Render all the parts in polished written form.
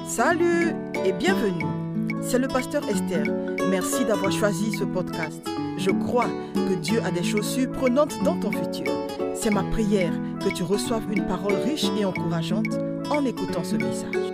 Salut et bienvenue. C'est le pasteur Esther. Merci d'avoir choisi ce podcast. Je crois que Dieu a des choses surprenantes dans ton futur. C'est ma prière que tu reçoives une parole riche et encourageante en écoutant ce message.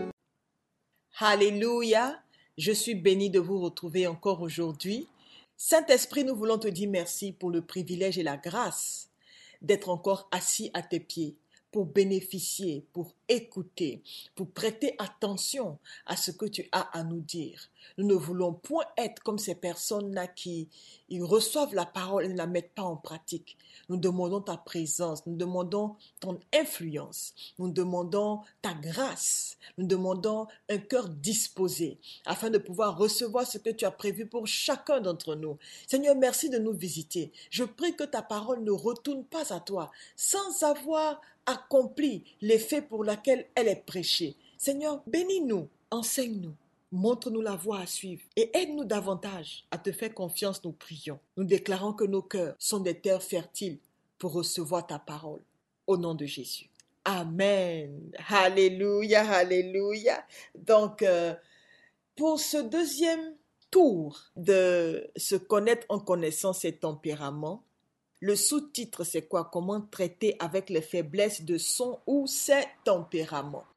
Alléluia. Je suis bénie de vous retrouver encore aujourd'hui. Saint-Esprit, nous voulons te dire merci pour le privilège et la grâce d'être encore assis à tes pieds, pour bénéficier, pour écouter, pour prêter attention à ce que tu as à nous dire. Nous ne voulons point être comme ces personnes-là qui ils reçoivent la parole et ne la mettent pas en pratique. Nous demandons ta présence, nous demandons ton influence, nous demandons ta grâce, nous demandons un cœur disposé afin de pouvoir recevoir ce que tu as prévu pour chacun d'entre nous. Seigneur, merci de nous visiter. Je prie que ta parole ne retourne pas à toi sans avoir accompli l'effet pour lequel elle est prêchée. Seigneur, bénis-nous, enseigne-nous, montre-nous la voie à suivre et aide-nous davantage à te faire confiance, nous prions. Nous déclarons que nos cœurs sont des terres fertiles pour recevoir ta parole. Au nom de Jésus. Amen. Alléluia, alléluia. Donc, pour ce deuxième tour de se connaître en connaissant ses tempéraments, le sous-titre, c'est quoi? Comment traiter avec les faiblesses de son ou ses tempéraments.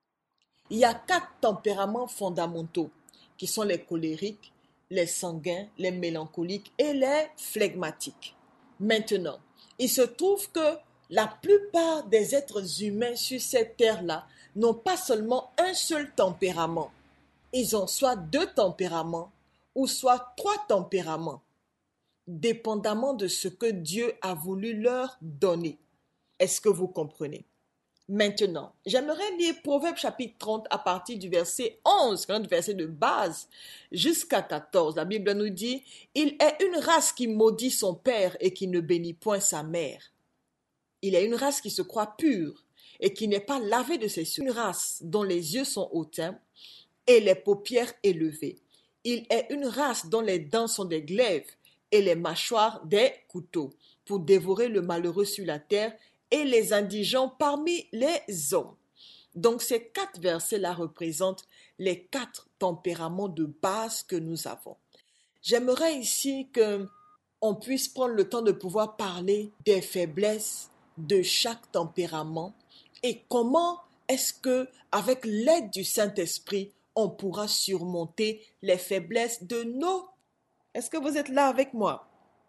Il y a 4 tempéraments fondamentaux qui sont les colériques, les sanguins, les mélancoliques et les flegmatiques. Maintenant, il se trouve que la plupart des êtres humains sur cette terre-là n'ont pas seulement un seul tempérament. Ils ont soit 2 tempéraments ou soit 3 tempéraments, dépendamment de ce que Dieu a voulu leur donner. Est-ce que vous comprenez? Maintenant, j'aimerais lire Proverbe chapitre 30 à partir du verset 11, notre verset de base, jusqu'à 14. La Bible nous dit « Il est une race qui maudit son père et qui ne bénit point sa mère. Il est une race qui se croit pure et qui n'est pas lavée de ses souillures. Une race dont les yeux sont hautains et les paupières élevées. Il est une race dont les dents sont des glaives et les mâchoires des couteaux, pour dévorer le malheureux sur la terre et les indigents parmi les hommes. » Donc ces 4 versets-là représentent les 4 tempéraments de base que nous avons. J'aimerais ici qu'on puisse prendre le temps de pouvoir parler des faiblesses de chaque tempérament et comment est-ce que, avec l'aide du Saint-Esprit, on pourra surmonter les faiblesses de nos... Est-ce que vous êtes là avec moi?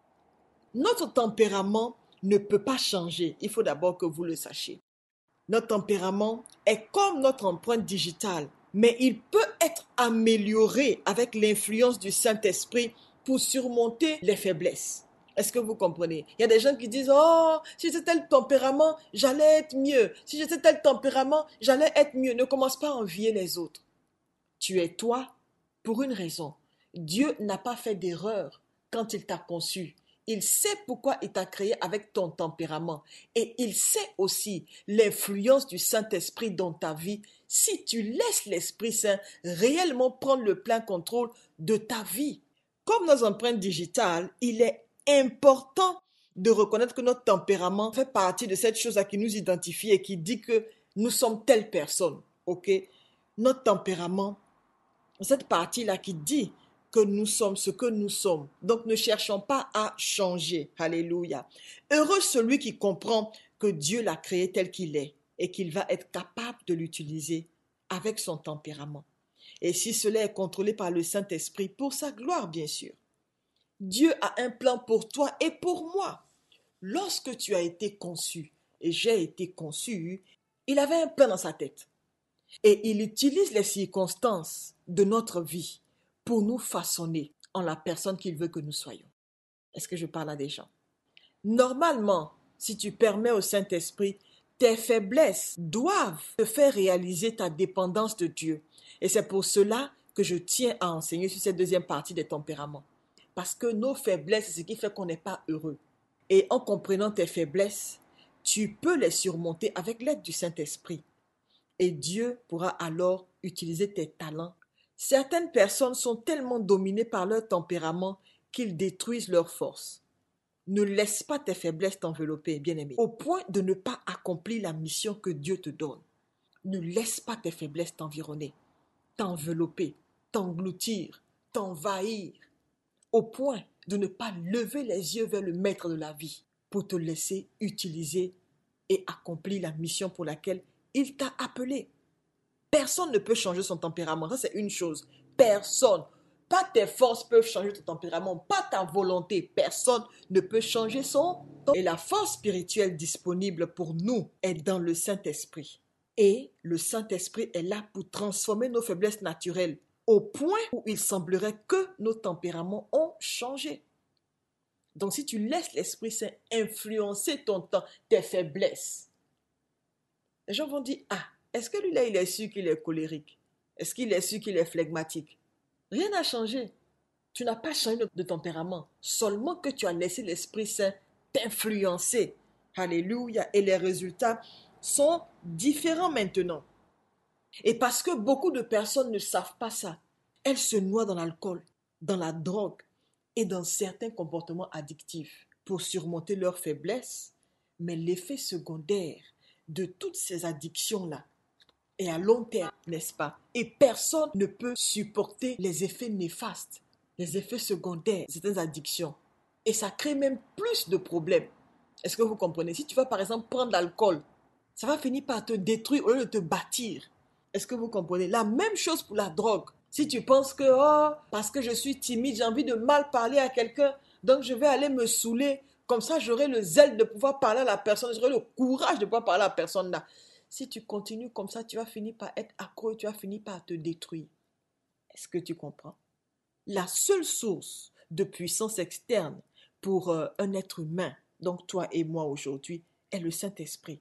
Notre tempérament ne peut pas changer. Il faut d'abord que vous le sachiez. Notre tempérament est comme notre empreinte digitale, mais il peut être amélioré avec l'influence du Saint-Esprit pour surmonter les faiblesses. Est-ce que vous comprenez? Il y a des gens qui disent « Oh, si j'étais tel tempérament, j'allais être mieux. Si j'étais tel tempérament, j'allais être mieux. » Ne commence pas à envier les autres. Tu es toi pour une raison. Dieu n'a pas fait d'erreur quand il t'a conçu. Il sait pourquoi il t'a créé avec ton tempérament. Et il sait aussi l'influence du Saint-Esprit dans ta vie si tu laisses l'Esprit Saint réellement prendre le plein contrôle de ta vie. Comme nos empreintes digitales, il est important de reconnaître que notre tempérament fait partie de cette chose qui nous identifie et qui dit que nous sommes telle personne. Ok? Notre tempérament, cette partie-là qui dit que nous sommes ce que nous sommes. Donc ne cherchons pas à changer. Alléluia. Heureux celui qui comprend que Dieu l'a créé tel qu'il est et qu'il va être capable de l'utiliser avec son tempérament. Et si cela est contrôlé par le Saint-Esprit, pour sa gloire bien sûr. Dieu a un plan pour toi et pour moi. Lorsque tu as été conçu et j'ai été conçu, il avait un plan dans sa tête. Et il utilise les circonstances de notre vie pour nous façonner en la personne qu'il veut que nous soyons. Est-ce que je parle à des gens? Normalement, si tu permets au Saint-Esprit, tes faiblesses doivent te faire réaliser ta dépendance de Dieu. Et c'est pour cela que je tiens à enseigner sur cette deuxième partie des tempéraments. Parce que nos faiblesses, c'est ce qui fait qu'on n'est pas heureux. Et en comprenant tes faiblesses, tu peux les surmonter avec l'aide du Saint-Esprit. Et Dieu pourra alors utiliser tes talents. Certaines personnes sont tellement dominées par leur tempérament qu'ils détruisent leur force. Ne laisse pas tes faiblesses t'envelopper, bien-aimé, au point de ne pas accomplir la mission que Dieu te donne. Ne laisse pas tes faiblesses t'environner. t'envelopper, t'engloutir, t'envahir, au point de ne pas lever les yeux vers le maître de la vie pour te laisser utiliser et accomplir la mission pour laquelle il t'a appelé. Personne ne peut changer son tempérament, ça c'est une chose. Personne. Pas tes forces peuvent changer ton tempérament, pas ta volonté. Personne ne peut changer son tempérament. Et la force spirituelle disponible pour nous est dans le Saint-Esprit. Et le Saint-Esprit est là pour transformer nos faiblesses naturelles au point où il semblerait que nos tempéraments ont changé. Donc si tu laisses l'Esprit Saint influencer ton temps, tes faiblesses, les gens vont dire, ah, est-ce que lui là, il est sûr qu'il est colérique? Est-ce qu'il est sûr qu'il est flegmatique? Rien n'a changé. Tu n'as pas changé de tempérament. Seulement que tu as laissé l'Esprit Saint t'influencer. Alléluia. Et les résultats sont différents maintenant. Et parce que beaucoup de personnes ne savent pas ça, elles se noient dans l'alcool, dans la drogue et dans certains comportements addictifs pour surmonter leurs faiblesses. Mais l'effet secondaire de toutes ces addictions-là est à long terme, n'est-ce pas? Et personne ne peut supporter les effets néfastes, les effets secondaires de certaines addictions. Et ça crée même plus de problèmes. Est-ce que vous comprenez? Si tu vas par exemple prendre l'alcool, ça va finir par te détruire au lieu de te bâtir. Est-ce que vous comprenez? La même chose pour la drogue. Si tu penses que, oh, parce que je suis timide, j'ai envie de mal parler à quelqu'un, donc je vais aller me saouler, comme ça j'aurai le zèle de pouvoir parler à la personne, j'aurai le courage de pouvoir parler à la personne là. Si tu continues comme ça, tu vas finir par être accro et tu vas finir par te détruire. Est-ce que tu comprends? La seule source de puissance externe pour un être humain, donc toi et moi aujourd'hui, est le Saint-Esprit.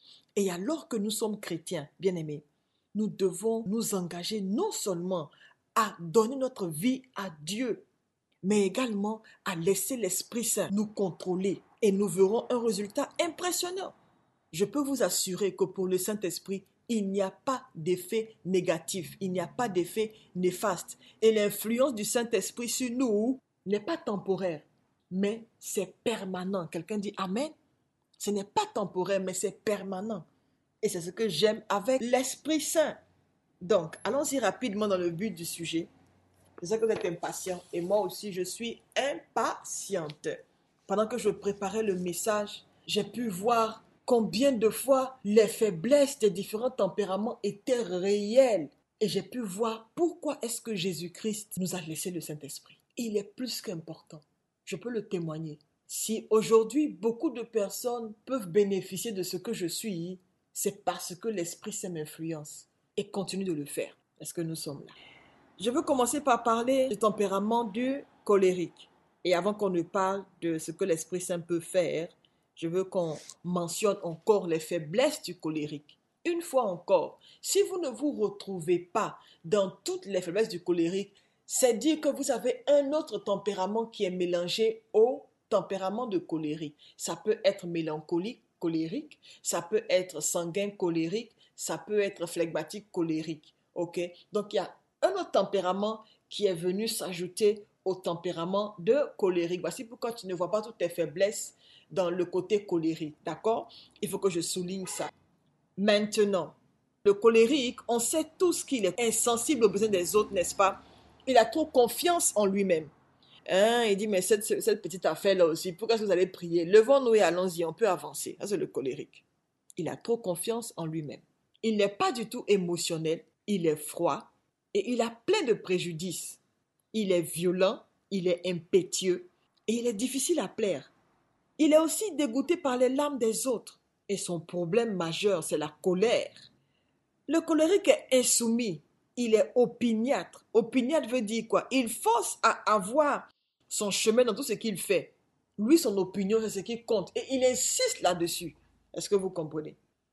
Et alors que nous sommes chrétiens, bien-aimés, nous devons nous engager non seulement à donner notre vie à Dieu, mais également à laisser l'Esprit Saint nous contrôler et nous verrons un résultat impressionnant. Je peux vous assurer que pour le Saint-Esprit, il n'y a pas d'effet négatif, il n'y a pas d'effet néfaste. Et l'influence du Saint-Esprit sur nous n'est pas temporaire, mais c'est permanent. Quelqu'un dit Amen? Ce n'est pas temporaire, mais c'est permanent. Et c'est ce que j'aime avec l'Esprit Saint. Donc, allons-y rapidement dans le but du sujet. Je sais que vous êtes impatient et moi aussi, je suis impatiente. Pendant que je préparais le message, j'ai pu voir combien de fois les faiblesses des différents tempéraments étaient réelles. Et j'ai pu voir pourquoi est-ce que Jésus-Christ nous a laissé le Saint-Esprit. Il est plus qu'important. Je peux le témoigner. Si aujourd'hui, beaucoup de personnes peuvent bénéficier de ce que je suis, c'est parce que l'Esprit Saint m'influence et continue de le faire. Est-ce que nous sommes là? Je veux commencer par parler du tempérament du colérique. Et avant qu'on ne parle de ce que l'Esprit Saint peut faire, je veux qu'on mentionne encore les faiblesses du colérique. Une fois encore, si vous ne vous retrouvez pas dans toutes les faiblesses du colérique, c'est dire que vous avez un autre tempérament qui est mélangé au tempérament de colérique. Ça peut être mélancolique, colérique, ça peut être sanguin, colérique, ça peut être phlegmatique, colérique. Ok? Donc il y a un autre tempérament qui est venu s'ajouter au tempérament de colérique. Voici pourquoi tu ne vois pas toutes tes faiblesses dans le côté colérique. D'accord? Il faut que je souligne ça. Maintenant, le colérique, on sait tous qu'il est insensible aux besoins des autres, n'est-ce pas? Il a trop confiance en lui-même. Hein? Il dit, mais cette petite affaire-là aussi, pourquoi est-ce que vous allez prier? Levons-nous et allons-y, on peut avancer. Ça, c'est le colérique. Il a trop confiance en lui-même. Il n'est pas du tout émotionnel, il est froid et il a plein de préjudices. Il est violent, il est impétueux et il est difficile à plaire. Il est aussi dégoûté par les larmes des autres. Et son problème majeur, c'est la colère. Le colérique est insoumis, il est opiniâtre. Opiniâtre veut dire quoi? Il force à avoir son chemin dans tout ce qu'il fait. Lui, son opinion, c'est ce qui compte. Et il insiste là-dessus. Est-ce que vous comprenez?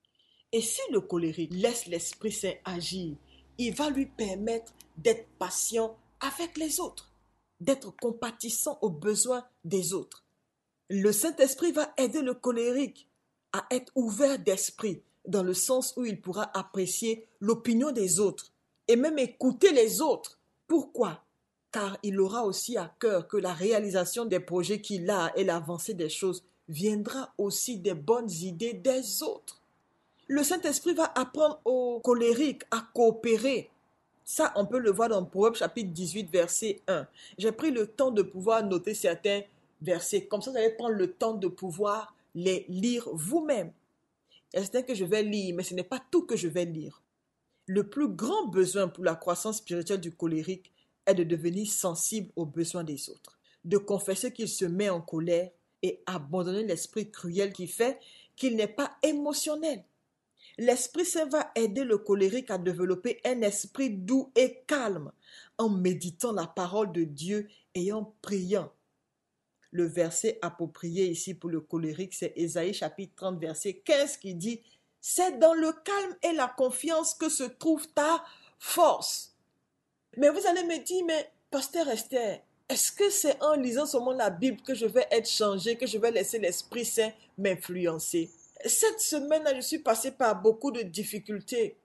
Et si le colérique laisse l'Esprit Saint agir, il va lui permettre d'être patient avec les autres, d'être compatissant aux besoins des autres. Le Saint-Esprit va aider le colérique à être ouvert d'esprit, dans le sens où il pourra apprécier l'opinion des autres et même écouter les autres. Pourquoi? Car il aura aussi à cœur que la réalisation des projets qu'il a et l'avancée des choses viendra aussi des bonnes idées des autres. Le Saint-Esprit va apprendre aux colériques à coopérer Ça, on peut le voir dans Proverbes chapitre 18, verset 1. J'ai pris le temps de pouvoir noter certains versets. Comme ça, vous allez prendre le temps de pouvoir les lire vous-même. Il y a certains que je vais lire, mais ce n'est pas tout que je vais lire. Le plus grand besoin pour la croissance spirituelle du colérique est de devenir sensible aux besoins des autres, de confesser qu'il se met en colère et abandonner l'esprit cruel qui fait qu'il n'est pas émotionnel. L'Esprit Saint va aider le colérique à développer un esprit doux et calme en méditant la parole de Dieu et en priant. Le verset approprié ici pour le colérique, c'est Ésaïe chapitre 30, verset 15 qui dit « C'est dans le calme et la confiance que se trouve ta force. » Mais vous allez me dire, mais Pasteur Esther, est-ce que c'est en lisant seulement la Bible que je vais être changé, que je vais laisser l'Esprit Saint m'influencer? Cette semaine-là, je suis passée par beaucoup de difficultés.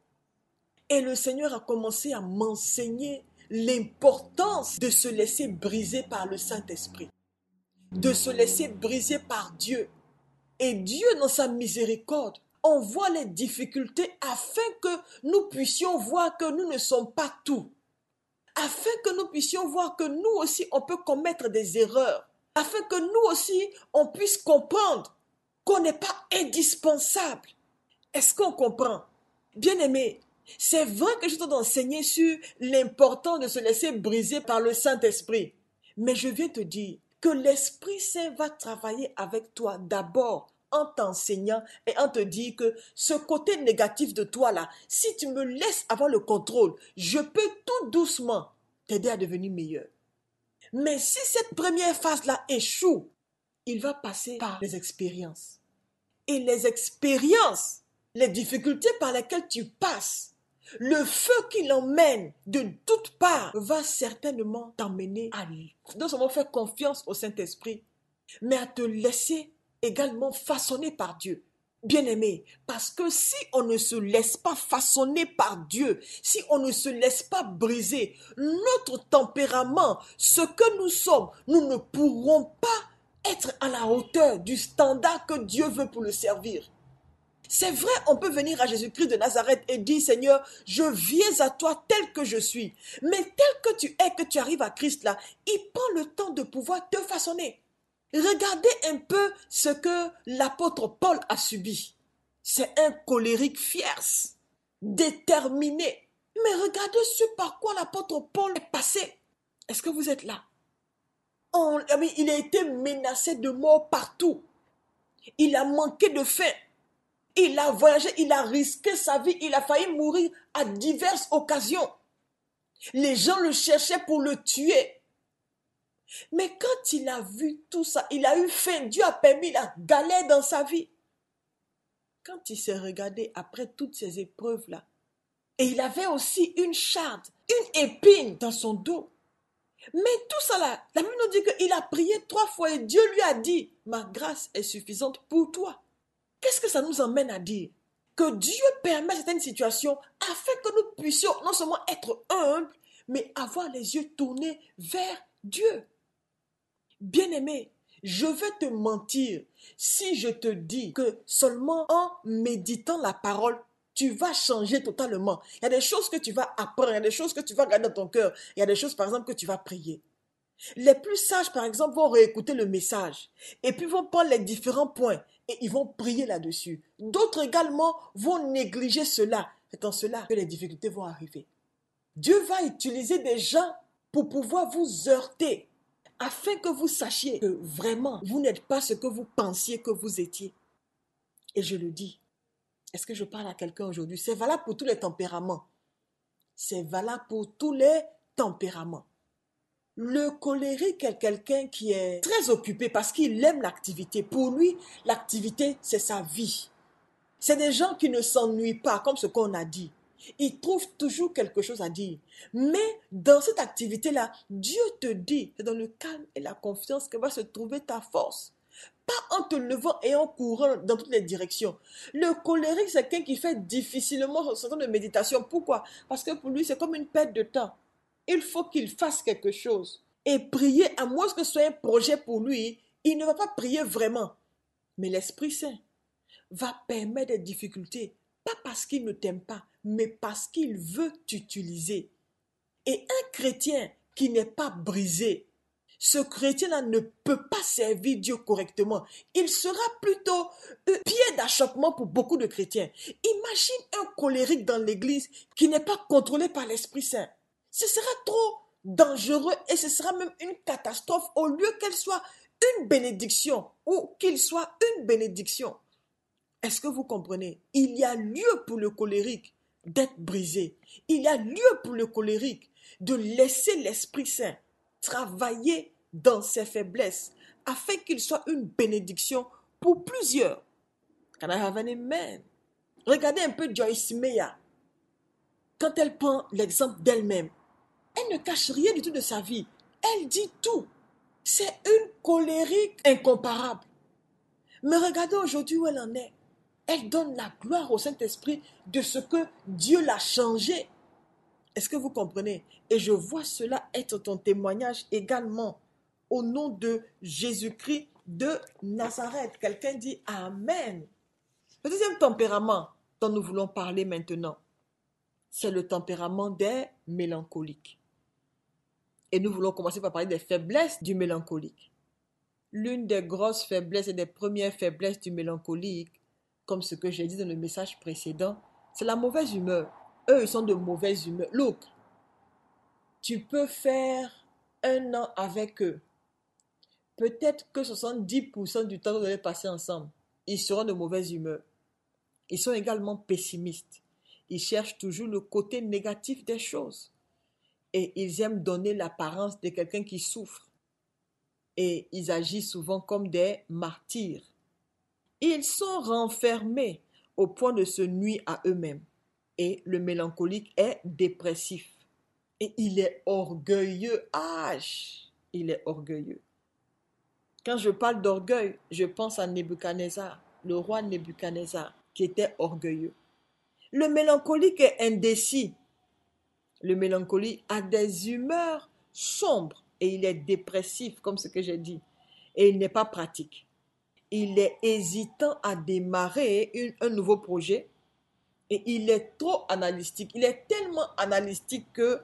Et le Seigneur a commencé à m'enseigner l'importance de se laisser briser par le Saint-Esprit, de se laisser briser par Dieu. Et Dieu, dans sa miséricorde, envoie les difficultés afin que nous puissions voir que nous ne sommes pas tout. Afin que nous puissions voir que nous aussi, on peut commettre des erreurs. Afin que nous aussi, on puisse comprendre qu'on n'est pas indispensable. Est-ce qu'on comprend? Bien-aimé, c'est vrai que je t'ai enseigné sur l'importance de se laisser briser par le Saint-Esprit. Mais je viens te dire que l'Esprit Saint va travailler avec toi d'abord en t'enseignant et en te disant que ce côté négatif de toi là, si tu me laisses avoir le contrôle, je peux tout doucement t'aider à devenir meilleur. Mais si cette première phase-là échoue, il va passer par les expériences. Et les expériences, les difficultés par lesquelles tu passes, le feu qui l'emmène de toutes parts va certainement t'emmener à non seulement faire confiance au Saint-Esprit, mais à te laisser également façonner par Dieu. Bien-aimé, parce que si on ne se laisse pas façonner par Dieu, si on ne se laisse pas briser notre tempérament, ce que nous sommes, nous ne pourrons pas être à la hauteur du standard que Dieu veut pour le servir. C'est vrai, on peut venir à Jésus-Christ de Nazareth et dire, Seigneur, je viens à toi tel que je suis. Mais tel que tu es, que tu arrives à Christ là, il prend le temps de pouvoir te façonner. Regardez un peu ce que l'apôtre Paul a subi. C'est un colérique fier, déterminé. Mais regardez ce par quoi l'apôtre Paul est passé. Est-ce que vous êtes là? Il a été menacé de mort partout. Il a manqué de faim. Il a voyagé, il a risqué sa vie, il a failli mourir à diverses occasions. Les gens le cherchaient pour le tuer. Mais quand il a vu tout ça, il a eu faim, Dieu a permis la galère dans sa vie. Quand il s'est regardé après toutes ces épreuves-là, et il avait aussi une charde, une épine dans son dos. Mais tout ça là, la Bible nous dit qu'il a prié 3 fois et Dieu lui a dit, ma grâce est suffisante pour toi. Qu'est-ce que ça nous emmène à dire? Que Dieu permet certaines situations afin que nous puissions non seulement être humbles, mais avoir les yeux tournés vers Dieu. Bien-aimé, je vais te mentir si je te dis que seulement en méditant la parole, tu vas changer totalement. Il y a des choses que tu vas apprendre, il y a des choses que tu vas garder dans ton cœur, il y a des choses par exemple que tu vas prier. Les plus sages par exemple vont réécouter le message et puis vont prendre les différents points et ils vont prier là-dessus. D'autres également vont négliger cela. C'est en cela que les difficultés vont arriver. Dieu va utiliser des gens pour pouvoir vous heurter afin que vous sachiez que vraiment, vous n'êtes pas ce que vous pensiez que vous étiez. Et je le dis, est-ce que je parle à quelqu'un aujourd'hui? C'est valable pour tous les tempéraments. C'est valable pour tous les tempéraments. Le colérique est quelqu'un qui est très occupé parce qu'il aime l'activité. Pour lui, l'activité, c'est sa vie. C'est des gens qui ne s'ennuient pas, comme ce qu'on a dit. Ils trouvent toujours quelque chose à dire. Mais dans cette activité-là, Dieu te dit, c'est dans le calme et la confiance que va se trouver ta force. Pas en te levant et en courant dans toutes les directions. Le colérique, c'est quelqu'un qui fait difficilement son temps de méditation. Pourquoi? Parce que pour lui, c'est comme une perte de temps. Il faut qu'il fasse quelque chose. Et prier, à moins que ce soit un projet pour lui, il ne va pas prier vraiment. Mais l'Esprit Saint va permettre des difficultés. Pas parce qu'il ne t'aime pas, mais parce qu'il veut t'utiliser. Et un chrétien qui n'est pas brisé, ce chrétien-là ne peut pas servir Dieu correctement. Il sera plutôt pied d'achoppement pour beaucoup de chrétiens. Imagine un colérique dans l'église qui n'est pas contrôlé par l'Esprit Saint. Ce sera trop dangereux et ce sera même une catastrophe au lieu qu'elle soit une bénédiction ou qu'il soit une bénédiction. Est-ce que vous comprenez? Il y a lieu pour le colérique d'être brisé. Il y a lieu pour le colérique de laisser l'Esprit Saint travailler dans ses faiblesses afin qu'il soit une bénédiction pour plusieurs. Can I have an amen? Regardez un peu Joyce Meyer. Quand elle prend l'exemple d'elle-même, elle ne cache rien du tout de sa vie. Elle dit tout. C'est une colérique incomparable. Mais regardez aujourd'hui où elle en est. Elle donne la gloire au Saint-Esprit de ce que Dieu l'a changé. Est-ce que vous comprenez? Et je vois cela être ton témoignage également. Au nom de Jésus-Christ de Nazareth. Quelqu'un dit Amen. Le deuxième tempérament dont nous voulons parler maintenant, c'est le tempérament des mélancoliques. Et nous voulons commencer par parler des faiblesses du mélancolique. L'une des grosses faiblesses et des premières faiblesses du mélancolique, comme ce que j'ai dit dans le message précédent, c'est la mauvaise humeur. Eux, ils sont de mauvaise humeur. Look, tu peux faire 1 an avec eux. Peut-être que 70% du temps que vous allez passer ensemble, ils seront de mauvaise humeur. Ils sont également pessimistes. Ils cherchent toujours le côté négatif des choses. Et ils aiment donner l'apparence de quelqu'un qui souffre. Et ils agissent souvent comme des martyrs. Ils sont renfermés au point de se nuire à eux-mêmes. Et le mélancolique est dépressif. Et il est orgueilleux. Il est orgueilleux. Quand je parle d'orgueil, je pense à Nebuchadnezzar, le roi Nebuchadnezzar, qui était orgueilleux. Le mélancolique est indécis. Le mélancolique a des humeurs sombres et il est dépressif, comme ce que j'ai dit. Et il n'est pas pratique. Il est hésitant à démarrer un nouveau projet et il est trop analytique. Il est tellement analytique que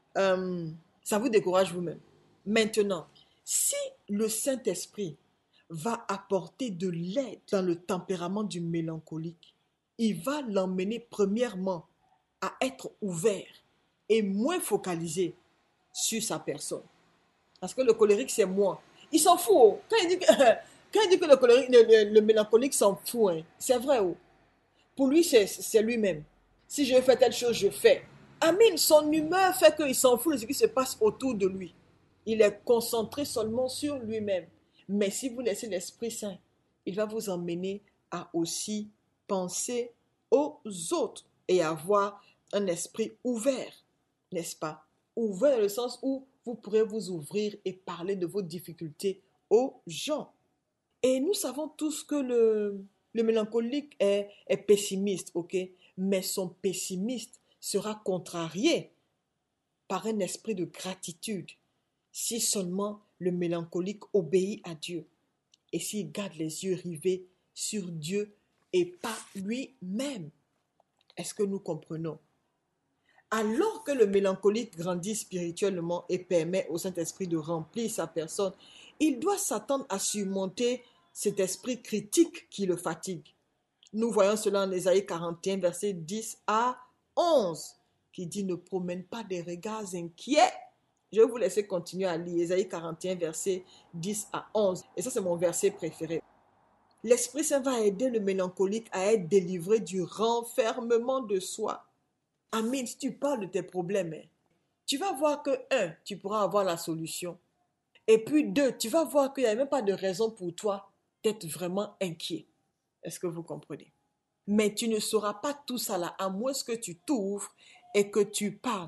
ça vous décourage vous-même. Maintenant, si le Saint-Esprit va apporter de l'aide dans le tempérament du mélancolique, il va l'emmener premièrement à être ouvert et moins focalisé sur sa personne. Parce que le colérique, c'est moi. Il s'en fout. Oh. Quand il dit que le mélancolique s'en fout, hein, c'est vrai. Oh. Pour lui, c'est lui-même. Si je fais telle chose, je fais. Amin, son humeur fait qu'il s'en fout de ce qui se passe autour de lui. Il est concentré seulement sur lui-même. Mais si vous laissez l'Esprit Saint, il va vous emmener à aussi penser aux autres et avoir un esprit ouvert, n'est-ce pas? Ouvert dans le sens où vous pourrez vous ouvrir et parler de vos difficultés aux gens. Et nous savons tous que le mélancolique est pessimiste, ok? Mais son pessimiste sera contrarié par un esprit de gratitude si seulement le mélancolique obéit à Dieu et s'il garde les yeux rivés sur Dieu et pas lui-même. Est-ce que nous comprenons? Alors que le mélancolique grandit spirituellement et permet au Saint-Esprit de remplir sa personne, il doit s'attendre à surmonter cet esprit critique qui le fatigue. Nous voyons cela en Ésaïe 41, versets 10 à 11, qui dit « Ne promène pas des regards inquiets ». Je vais vous laisser continuer à lire Ésaïe 41, versets 10 à 11. Et ça, c'est mon verset préféré. L'Esprit Saint va aider le mélancolique à être délivré du renfermement de soi. Amen, si tu parles de tes problèmes, tu vas voir que, 1, tu pourras avoir la solution. Et puis 2, tu vas voir qu'il n'y a même pas de raison pour toi d'être vraiment inquiet. Est-ce que vous comprenez? Mais tu ne sauras pas tout ça là, à moins que tu t'ouvres et que tu parles.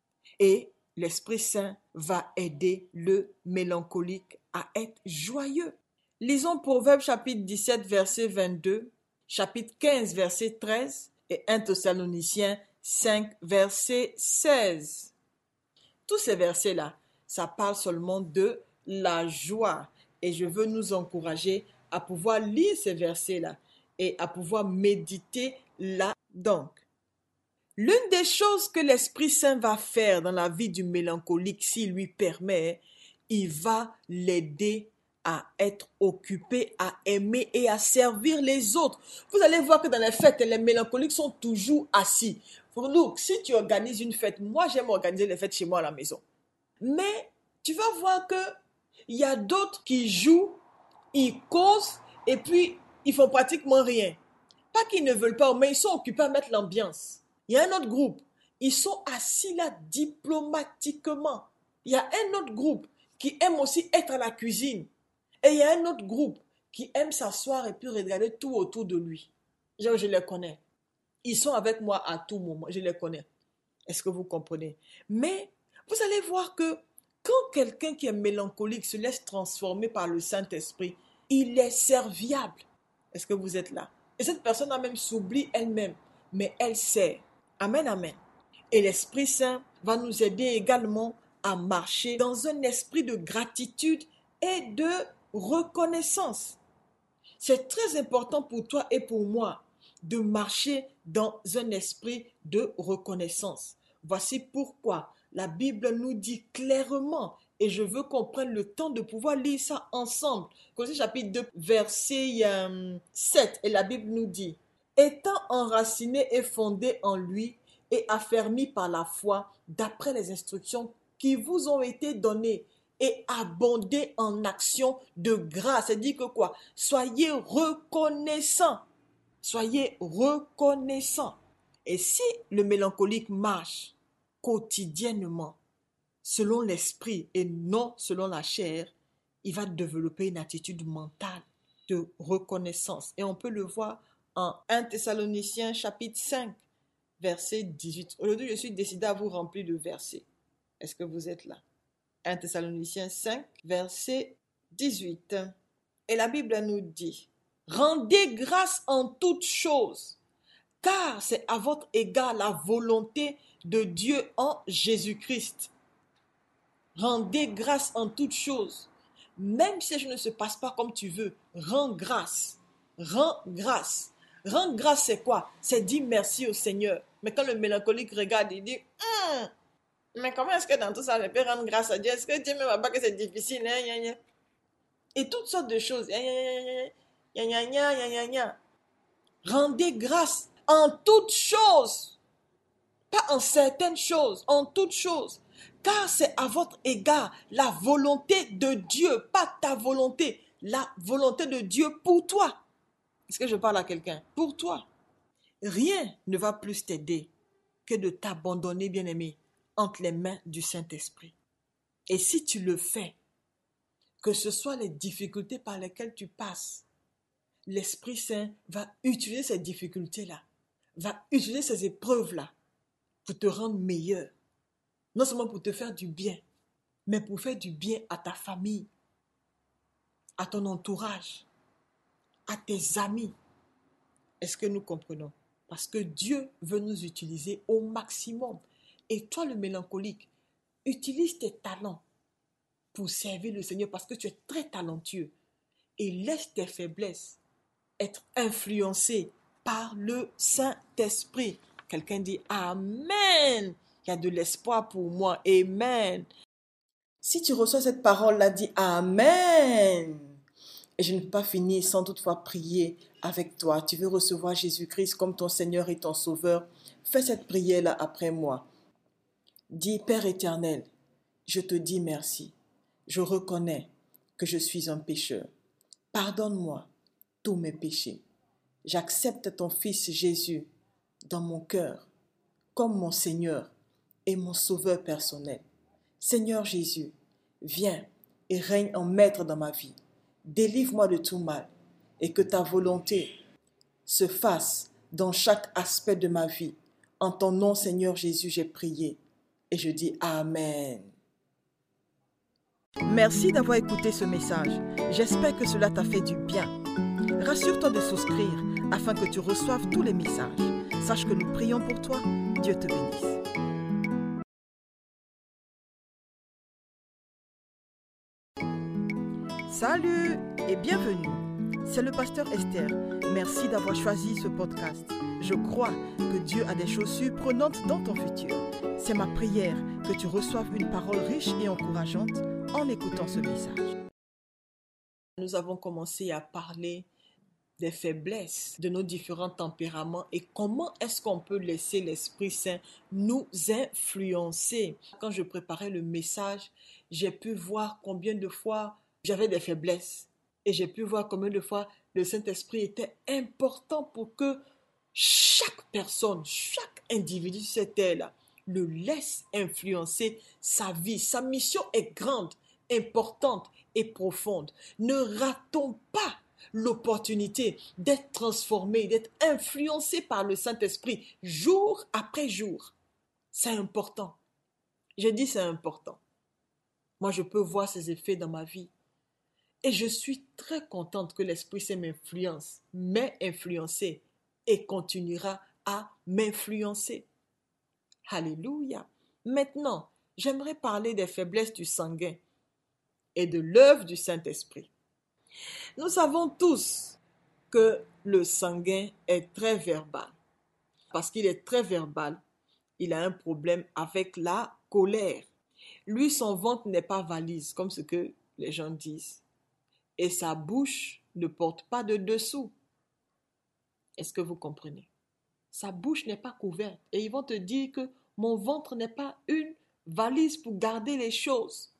Et l'Esprit Saint va aider le mélancolique à être joyeux. Lisons Proverbes chapitre 17, verset 22, chapitre 15, verset 13 et 1 Thessaloniciens 5, verset 16. Tous ces versets-là, ça parle seulement de la joie. Et je veux nous encourager à pouvoir lire ces versets-là et à pouvoir méditer là. Donc, L'une des choses que l'Esprit Saint va faire dans la vie du mélancolique, s'il lui permet, il va l'aider à être occupé, à aimer et à servir les autres. Vous allez voir que dans les fêtes, les mélancoliques sont toujours assis. Pour nous, si tu organises une fête, moi j'aime organiser les fêtes chez moi à la maison. Mais tu vas voir que il y a d'autres qui jouent, ils causent et puis ils font pratiquement rien. Pas qu'ils ne veulent pas, mais ils sont occupés à mettre l'ambiance. Il y a un autre groupe, ils sont assis là diplomatiquement. Il y a un autre groupe qui aime aussi être à la cuisine. Et il y a un autre groupe qui aime s'asseoir et puis regarder tout autour de lui. Je les connais. Ils sont avec moi à tout moment. Je les connais. Est-ce que vous comprenez? Mais vous allez voir que quand quelqu'un qui est mélancolique se laisse transformer par le Saint-Esprit, il est serviable. Est-ce que vous êtes là? Et cette personne a même s'oublie elle-même, mais elle sert. Amen, amen. Et l'Esprit Saint va nous aider également à marcher dans un esprit de gratitude et de reconnaissance. C'est très important pour toi et pour moi de marcher dans un esprit de reconnaissance. Voici pourquoi la Bible nous dit clairement, et je veux qu'on prenne le temps de pouvoir lire ça ensemble. Colossiens chapitre 2, verset 7, et la Bible nous dit, étant enracinés et fondés en lui et affermis par la foi, d'après les instructions qui vous ont été données, et abonder en action de grâce. C'est-à-dire que quoi? Soyez reconnaissants. Soyez reconnaissants. Et si le mélancolique marche quotidiennement selon l'esprit et non selon la chair, il va développer une attitude mentale de reconnaissance. Et on peut le voir en 1 Thessaloniciens chapitre 5, verset 18. Aujourd'hui, je suis décidé à vous remplir de versets. Est-ce que vous êtes là? 1 Thessaloniciens 5, verset 18. Et la Bible nous dit, rendez grâce en toutes choses, car c'est à votre égard la volonté de Dieu en Jésus-Christ. Rendez grâce en toutes choses. Même si je ne se passe pas comme tu veux, rends grâce. Rends grâce. Rends grâce, c'est quoi? C'est dire merci au Seigneur. Mais quand le mélancolique regarde, il dit, mais comment est-ce que dans tout ça, je peux rendre grâce à Dieu? Est-ce que Dieu ne va pas que c'est difficile? Et toutes sortes de choses. Rendez grâce en toutes choses. Pas en certaines choses, en toutes choses. Car c'est à votre égard la volonté de Dieu, pas ta volonté. La volonté de Dieu pour toi. Est-ce que je parle à quelqu'un? Pour toi. Rien ne va plus t'aider que de t'abandonner, bien-aimé, entre les mains du Saint-Esprit. Et si tu le fais, que ce soit les difficultés par lesquelles tu passes, l'Esprit Saint va utiliser ces difficultés-là, va utiliser ces épreuves-là pour te rendre meilleur. Non seulement pour te faire du bien, mais pour faire du bien à ta famille, à ton entourage, à tes amis. Est-ce que nous comprenons? Parce que Dieu veut nous utiliser au maximum. Et toi, le mélancolique, utilise tes talents pour servir le Seigneur parce que tu es très talentueux. Et laisse tes faiblesses être influencées par le Saint-Esprit. Quelqu'un dit Amen. Il y a de l'espoir pour moi. Amen. Si tu reçois cette parole-là, dis Amen. Et je ne peux pas finir sans toutefois prier avec toi. Tu veux recevoir Jésus-Christ comme ton Seigneur et ton Sauveur. Fais cette prière-là après moi. Dis, Père éternel, je te dis merci. Je reconnais que je suis un pécheur. Pardonne-moi tous mes péchés. J'accepte ton Fils Jésus dans mon cœur comme mon Seigneur et mon Sauveur personnel. Seigneur Jésus, viens et règne en maître dans ma vie. Délivre-moi de tout mal et que ta volonté se fasse dans chaque aspect de ma vie. En ton nom, Seigneur Jésus, j'ai prié et je dis Amen. Merci d'avoir écouté ce message. J'espère que cela t'a fait du bien. Rassure-toi de souscrire afin que tu reçoives tous les messages. Sache que nous prions pour toi. Dieu te bénisse. Salut et bienvenue. C'est le pasteur Esther. Merci d'avoir choisi ce podcast. Je crois que Dieu a des choses surprenantes dans ton futur. C'est ma prière que tu reçoives une parole riche et encourageante en écoutant ce message. Nous avons commencé à parler des faiblesses de nos différents tempéraments et comment est-ce qu'on peut laisser l'Esprit Saint nous influencer. Quand je préparais le message, j'ai pu voir combien de fois j'avais des faiblesses et j'ai pu voir combien de fois le Saint-Esprit était important pour que chaque personne, chaque individu sur cette terre-là le laisse influencer sa vie. Sa mission est grande, importante et profonde. Ne ratons pas l'opportunité d'être transformé, d'être influencé par le Saint-Esprit jour après jour. C'est important. Je dis c'est important. Moi, je peux voir ces effets dans ma vie. Et je suis très contente que l'Esprit Saint m'influence, m'ait influencé et continuera à m'influencer. Alléluia. Maintenant, j'aimerais parler des faiblesses du sanguin et de l'œuvre du Saint-Esprit. Nous savons tous que le sanguin est très verbal. Parce qu'il est très verbal, il a un problème avec la colère. Lui, son ventre n'est pas valise, comme ce que les gens disent. Et sa bouche ne porte pas de dessous. Est-ce que vous comprenez? Sa bouche n'est pas couverte. Et ils vont te dire que mon ventre n'est pas une valise pour garder les choses.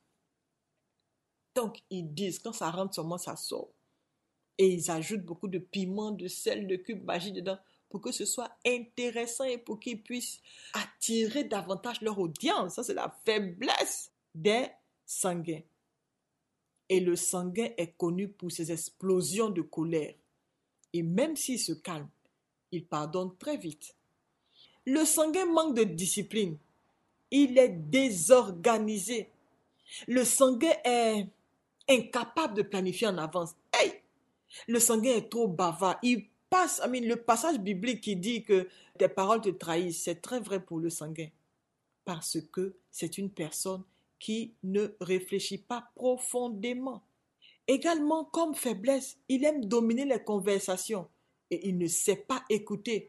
Donc, ils disent, quand ça rentre seulement, ça sort. Et ils ajoutent beaucoup de piment, de sel, de cube magie dedans pour que ce soit intéressant et pour qu'ils puissent attirer davantage leur audience. Ça, c'est la faiblesse des sanguins. Et le sanguin est connu pour ses explosions de colère. Et même s'il se calme, il pardonne très vite. Le sanguin manque de discipline. Il est désorganisé. Le sanguin est incapable de planifier en avance. Hey! Le sanguin est trop bavard. Le passage biblique qui dit que tes paroles te trahissent, c'est très vrai pour le sanguin. Parce que c'est une personne qui ne réfléchit pas profondément. Également, comme faiblesse, il aime dominer les conversations et il ne sait pas écouter.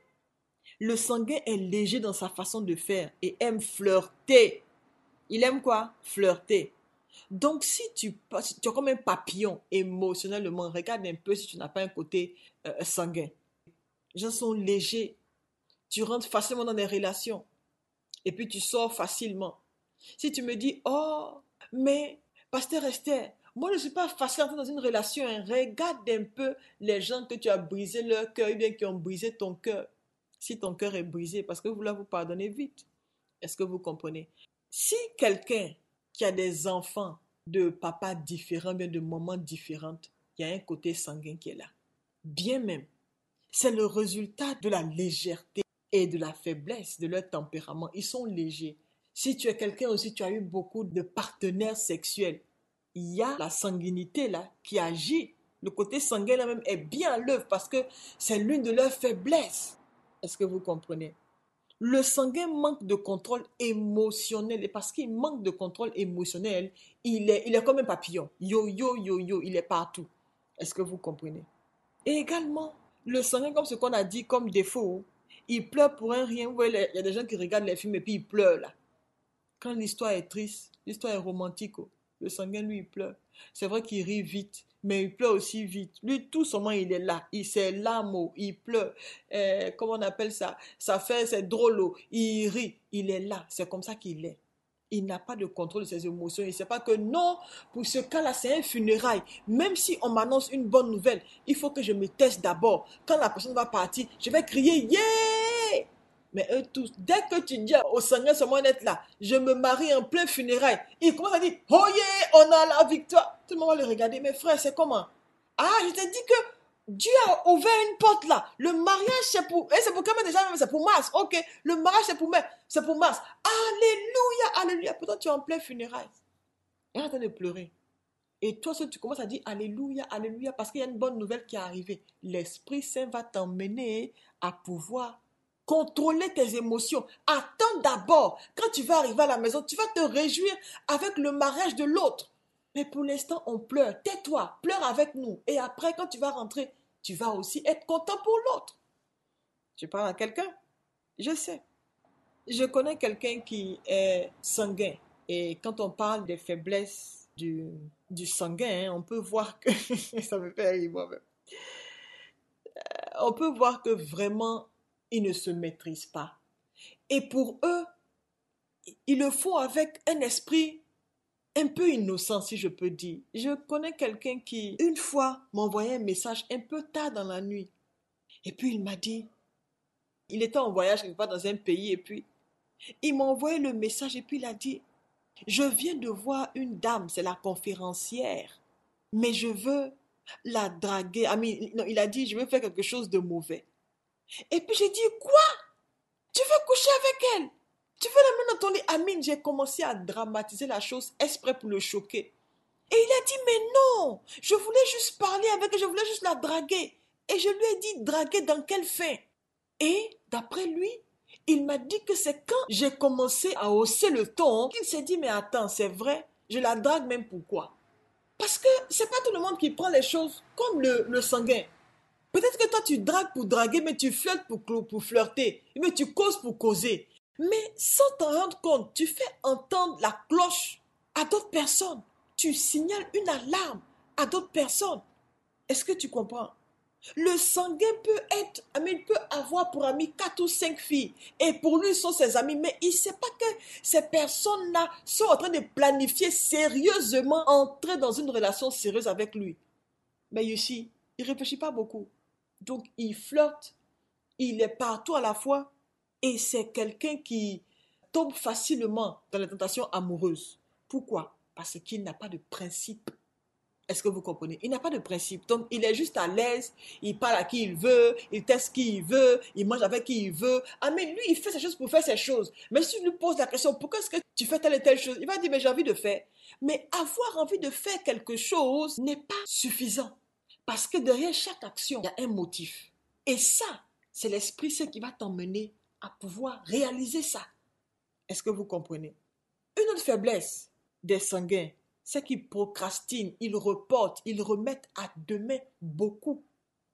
Le sanguin est léger dans sa façon de faire et aime flirter. Il aime quoi? Flirter. Donc, si tu es comme un papillon émotionnellement, regarde un peu si tu n'as pas un côté sanguin. Les gens sont légers. Tu rentres facilement dans des relations. Et puis, tu sors facilement. Si tu me dis, oh, mais, pasteur Esther, moi, je ne suis pas facile dans une relation. Hein. Regarde un peu les gens que tu as brisé leur cœur ou bien qui ont brisé ton cœur. Si ton cœur est brisé, parce que vous voulez vous pardonner vite. Est-ce que vous comprenez? Si quelqu'un qui a des enfants de papas différents, bien de mamans différentes, il y a un côté sanguin qui est là. Bien même. C'est le résultat de la légèreté et de la faiblesse de leur tempérament. Ils sont légers. Si tu es quelqu'un aussi, tu as eu beaucoup de partenaires sexuels, il y a la sanguinité là qui agit. Le côté sanguin là même est bien à l'œuvre parce que c'est l'une de leurs faiblesses. Est-ce que vous comprenez? Le sanguin manque de contrôle émotionnel et parce qu'il manque de contrôle émotionnel, il est comme un papillon. Yo, yo, yo, yo, il est partout. Est-ce que vous comprenez? Et également, le sanguin, comme ce qu'on a dit comme défaut, il pleure pour un rien. Vous voyez, il y a des gens qui regardent les films et puis ils pleurent là. Quand l'histoire est triste, l'histoire est romantique, le sanguin, lui, il pleure. C'est vrai qu'il rit vite, mais il pleure aussi vite. Lui, tout son moment, il est là. C'est l'âme, il pleure. Comment on appelle ça? C'est drôle, il rit. Il est là. C'est comme ça qu'il est. Il n'a pas de contrôle de ses émotions. Il ne sait pas que non, pour ce cas-là, c'est un funérail. Même si on m'annonce une bonne nouvelle, il faut que je me teste d'abord. Quand la personne va partir, je vais crier « Yeah !» Mais eux tous, dès que tu dis au sanguin seulement d'être là, je me marie en plein funérail, ils commencent à dire, oh yeah, on a la victoire. Tout le monde va le regarder, mes frères, c'est comment? Ah, je t'ai dit que Dieu a ouvert une porte là. Le mariage, c'est pour, et c'est pour quand même déjà, c'est pour Mars. Ok, le mariage, c'est pour Mars. Alléluia, alléluia. Pourtant, tu es en plein funérail. Et en train de pleurer. Et toi, tu commences à dire alléluia, alléluia, parce qu'il y a une bonne nouvelle qui est arrivée. L'Esprit Saint va t'emmener à pouvoir contrôler tes émotions. Attends d'abord. Quand tu vas arriver à la maison, tu vas te réjouir avec le mariage de l'autre. Mais pour l'instant, on pleure. Tais-toi, pleure avec nous. Et après, quand tu vas rentrer, tu vas aussi être content pour l'autre. Je parle à quelqu'un. Je sais. Je connais quelqu'un qui est sanguin. Et quand on parle des faiblesses du sanguin, on peut voir que... ça me fait rire moi-même. On peut voir que vraiment, ils ne se maîtrisent pas. Et pour eux, ils le font avec un esprit un peu innocent, si je peux dire. Je connais quelqu'un qui, une fois, m'a envoyé un message un peu tard dans la nuit. Et puis il m'a dit, il était en voyage quelque part dans un pays, et puis il m'a envoyé le message, et puis il a dit, je viens de voir une dame, c'est la conférencière, mais je veux la draguer. Non, il a dit, je veux faire quelque chose de mauvais. Et puis j'ai dit, quoi? Tu veux coucher avec elle? Tu veux la mettre dans ton lit? Amine, j'ai commencé à dramatiser la chose exprès pour le choquer. Et il a dit, mais non, je voulais juste parler avec elle, je voulais juste la draguer. Et je lui ai dit, draguer dans quelle fin? Et d'après lui, il m'a dit que c'est quand j'ai commencé à hausser le ton qu'il s'est dit, mais attends, c'est vrai, je la drague même pourquoi? Parce que c'est pas tout le monde qui prend les choses comme le sanguin. Peut-être que toi tu dragues pour draguer, mais tu flirtes pour flirter, mais tu causes pour causer. Mais sans t'en rendre compte, tu fais entendre la cloche à d'autres personnes. Tu signales une alarme à d'autres personnes. Est-ce que tu comprends? Le sanguin peut être, il peut avoir pour amis 4 ou 5 filles. Et pour lui, ce sont ses amis. Mais il ne sait pas que ces personnes-là sont en train de planifier sérieusement entrer dans une relation sérieuse avec lui. Mais ici, il ne réfléchit pas beaucoup. Donc, il flirte. Il est partout à la fois. Et c'est quelqu'un qui tombe facilement dans les tentations amoureuses. Pourquoi? Parce qu'il n'a pas de principe. Est-ce que vous comprenez? Il n'a pas de principe. Donc, il est juste à l'aise. Il parle à qui il veut. Il teste qui il veut. Il mange avec qui il veut. Ah, mais lui, il fait ses choses pour faire ses choses. Mais si tu lui poses la question, pourquoi est-ce que tu fais telle et telle chose? Il va dire, mais j'ai envie de faire. Mais avoir envie de faire quelque chose n'est pas suffisant. Parce que derrière chaque action, il y a un motif. Et ça, c'est l'Esprit Saint qui va t'emmener à pouvoir réaliser ça. Est-ce que vous comprenez? Une autre faiblesse des sanguins, c'est qu'ils procrastinent, ils reportent, ils remettent à demain beaucoup.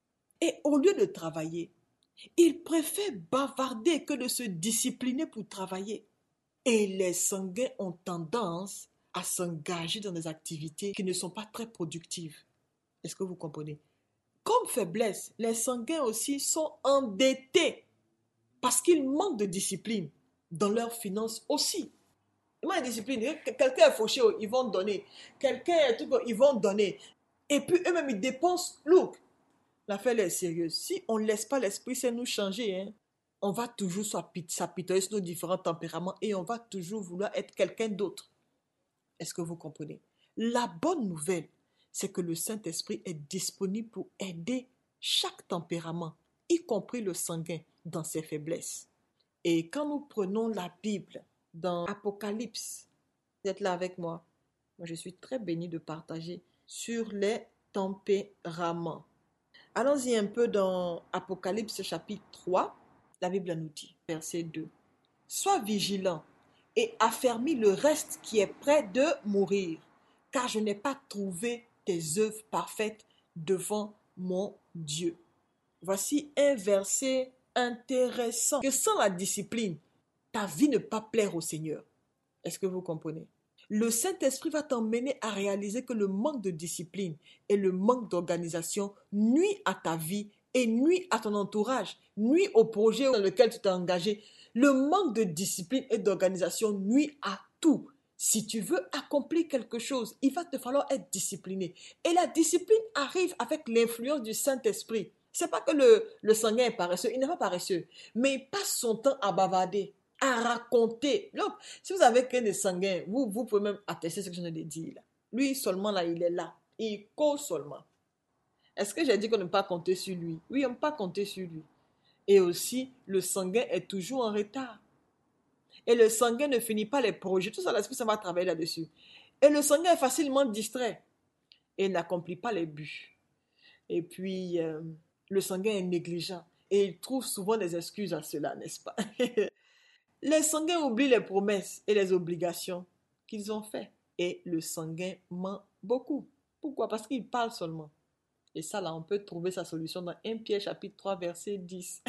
Et au lieu de travailler, ils préfèrent bavarder que de se discipliner pour travailler. Et les sanguins ont tendance à s'engager dans des activités qui ne sont pas très productives. Est-ce que vous comprenez? Comme faiblesse, les sanguins aussi sont endettés parce qu'ils manquent de discipline dans leurs finances aussi. Ils manquent de discipline. Quelqu'un est fauché, ils vont donner. Quelqu'un est tout, ils vont donner. Et puis eux-mêmes, ils dépensent. Look, l'affaire est sérieuse. Si on ne laisse pas l'Esprit Saint nous changer, on va toujours s'apitoyer sur nos différents tempéraments et on va toujours vouloir être quelqu'un d'autre. Est-ce que vous comprenez? La bonne nouvelle, c'est que le Saint-Esprit est disponible pour aider chaque tempérament, y compris le sanguin, dans ses faiblesses. Et quand nous prenons la Bible dans Apocalypse, vous êtes là avec moi. Moi, je suis très bénie de partager sur les tempéraments. Allons-y un peu dans Apocalypse chapitre 3. La Bible nous dit, verset 2. Sois vigilant et affermis le reste qui est près de mourir, car je n'ai pas trouvé tes œuvres parfaites devant mon Dieu. Voici un verset intéressant, que sans la discipline, ta vie ne peut pas plaire au Seigneur. Est-ce que vous comprenez? Le Saint-Esprit va t'emmener à réaliser que le manque de discipline et le manque d'organisation nuit à ta vie et nuit à ton entourage, nuit au projet dans lequel tu t'es engagé. Le manque de discipline et d'organisation nuit à tout. Si tu veux accomplir quelque chose, il va te falloir être discipliné. Et la discipline arrive avec l'influence du Saint-Esprit. C'est pas que le sanguin est paresseux, il n'est pas paresseux, mais il passe son temps à bavarder, à raconter. Donc, si vous avez quelqu'un de sanguin, vous pouvez même attester ce que je viens de dire là. Lui seulement là, il est là. Il cause seulement. Est-ce que j'ai dit qu'on ne peut pas compter sur lui? Oui, on ne peut pas compter sur lui. Et aussi, le sanguin est toujours en retard. Et le sanguin ne finit pas les projets. Tout ça, l'esprit, ça va travailler là-dessus. Et le sanguin est facilement distrait. Et il n'accomplit pas les buts. Et puis, le sanguin est négligent. Et il trouve souvent des excuses à cela, n'est-ce pas? Les sanguins oublient les promesses et les obligations qu'ils ont faites. Et le sanguin ment Beaucoup. Pourquoi? Parce qu'il parle seulement. Et ça, là, on peut trouver sa solution dans 1 Pierre chapitre 3, verset 10.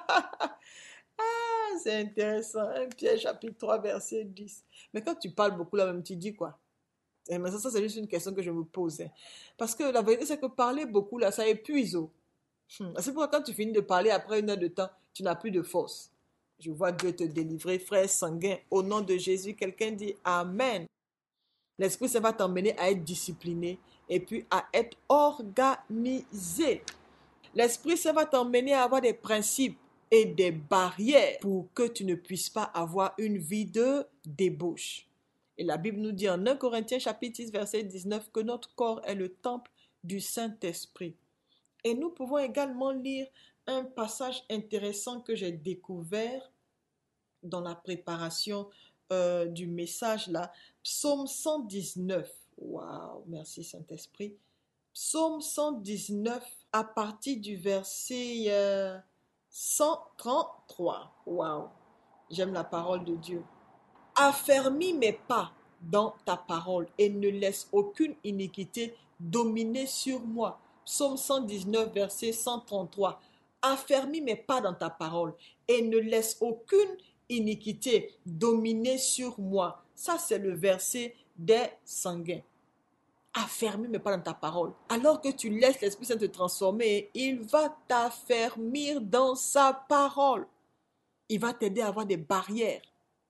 C'est intéressant. 1 Pierre chapitre 3, verset 10. Mais quand tu parles beaucoup là même, tu dis quoi? Mais ça, c'est juste une question que je me posais. Parce que la vérité, c'est que parler beaucoup là, ça épuise. Oh. C'est pourquoi quand tu finis de parler après 1 heure de temps, tu n'as plus de force. Je vois Dieu te délivrer, frère sanguin. Au nom de Jésus, quelqu'un dit Amen. L'Esprit Saint va t'emmener à être discipliné et puis à être organisé. L'Esprit Saint va t'emmener à avoir des principes et des barrières pour que tu ne puisses pas avoir une vie de débauche. Et la Bible nous dit en 1 Corinthiens chapitre 6 verset 19 que notre corps est le temple du Saint-Esprit. Et nous pouvons également lire un passage intéressant que j'ai découvert dans la préparation du message là. Psaume 119. Waouh, merci Saint-Esprit. Psaume 119 à partir du verset 133. Waouh, j'aime la parole de Dieu. Affermis mes pas dans ta parole et ne laisse aucune iniquité dominer sur moi. Psaume 119, verset 133. Affermis mes pas dans ta parole et ne laisse aucune iniquité dominer sur moi. Ça, c'est le verset des sanguins. Affermis mes pas dans ta parole. Alors que tu laisses l'Esprit Saint te transformer, il va t'affermir dans sa parole. Il va t'aider à avoir des barrières.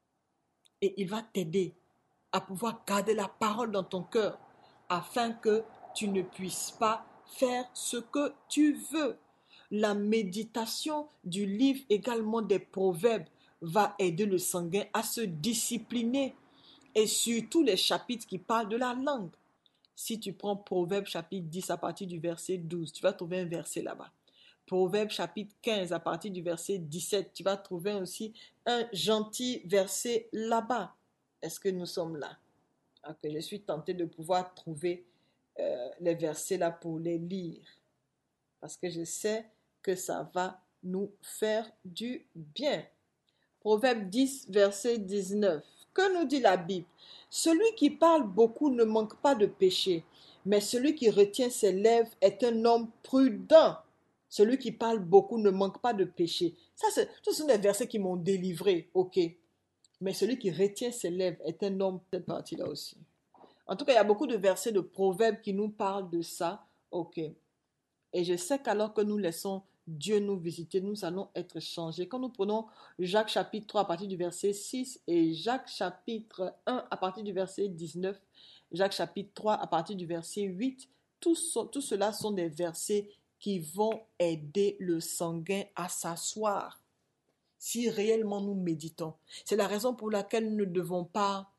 Et il va t'aider à pouvoir garder la parole dans ton cœur afin que tu ne puisses pas faire ce que tu veux. La méditation du livre également des Proverbes va aider le sanguin à se discipliner et surtout les chapitres qui parlent de la langue. Si tu prends Proverbes chapitre 10 à partir du verset 12, tu vas trouver un verset là-bas. Proverbe chapitre 15 à partir du verset 17, tu vas trouver aussi un gentil verset là-bas. Est-ce que nous sommes là? Okay, je suis tentée de pouvoir trouver les versets là pour les lire. Parce que je sais que ça va nous faire du bien. Proverbe 10, verset 19. Que nous dit la Bible? Celui qui parle beaucoup ne manque pas de péché, mais celui qui retient ses lèvres est un homme prudent. Celui qui parle beaucoup ne manque pas de péché. Ce sont des versets qui m'ont délivré, ok. Mais celui qui retient ses lèvres est un homme, cette partie-là aussi. En tout cas, il y a beaucoup de versets de proverbes qui nous parlent de ça, ok. Et je sais qu'alors que nous laissons Dieu nous visiter, nous allons être changés. Quand nous prenons Jacques chapitre 3 à partir du verset 6 et Jacques chapitre 1 à partir du verset 19, Jacques chapitre 3 à partir du verset 8, tout cela sont des versets qui vont aider le sanguin à s'asseoir. Si réellement nous méditons. C'est la raison pour laquelle nous ne devons pas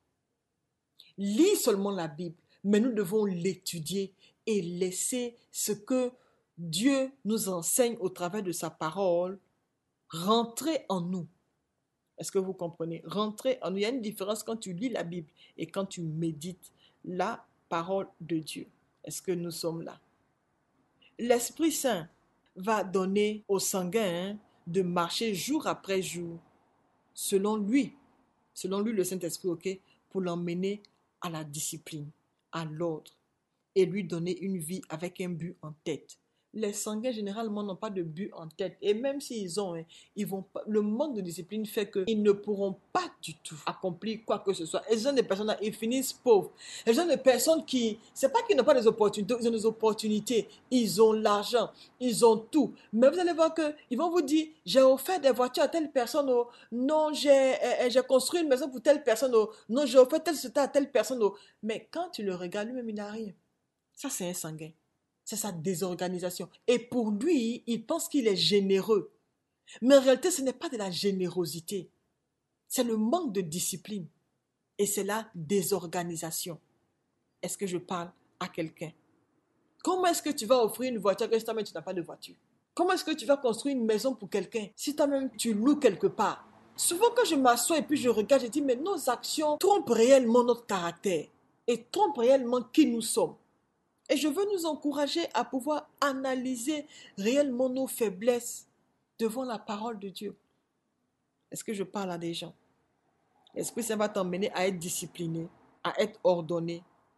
lire seulement la Bible, mais nous devons l'étudier et laisser ce que Dieu nous enseigne au travers de sa parole rentrer en nous. Est-ce que vous comprenez? Rentrer en nous. Il y a une différence quand tu lis la Bible et quand tu médites la parole de Dieu. Est-ce que nous sommes là? L'Esprit Saint va donner au sanguin de marcher jour après jour selon lui le Saint-Esprit, ok, pour l'emmener à la discipline, à l'ordre et lui donner une vie avec un but en tête. Les sanguins généralement n'ont pas de but en tête et même s'ils ont, ils vont pas, le manque de discipline fait qu'ils ne pourront pas du tout accomplir quoi que ce soit. Et ce sont des personnes là, ils finissent pauvres. Et ce sont des personnes qui, c'est pas qu'ils n'ont pas des opportunités, ils ont des opportunités, ils ont l'argent, ils ont tout. Mais vous allez voir qu'ils vont vous dire, j'ai offert des voitures à telle personne, oh, non, j'ai construit une maison pour telle personne, oh, non, j'ai offert telle société à telle personne. Oh. Mais quand tu le regardes, lui-même, il n'a rien. Ça, c'est un sanguin. C'est sa désorganisation. Et pour lui, il pense qu'il est généreux. Mais en réalité, ce n'est pas de la générosité. C'est le manque de discipline. Et c'est la désorganisation. Est-ce que je parle à quelqu'un? Comment est-ce que tu vas offrir une voiture que toi-même tu n'as pas de voiture? Comment est-ce que tu vas construire une maison pour quelqu'un si toi-même tu loues quelque part? Souvent quand je m'assois et puis je regarde, je dis mais nos actions trompent réellement notre caractère et trompent réellement qui nous sommes. Et je veux nous encourager à pouvoir analyser réellement nos faiblesses devant la parole de Dieu. Est-ce que je parle à des gens? L'Esprit Saint va t'emmener à être discipliné, à être ordonné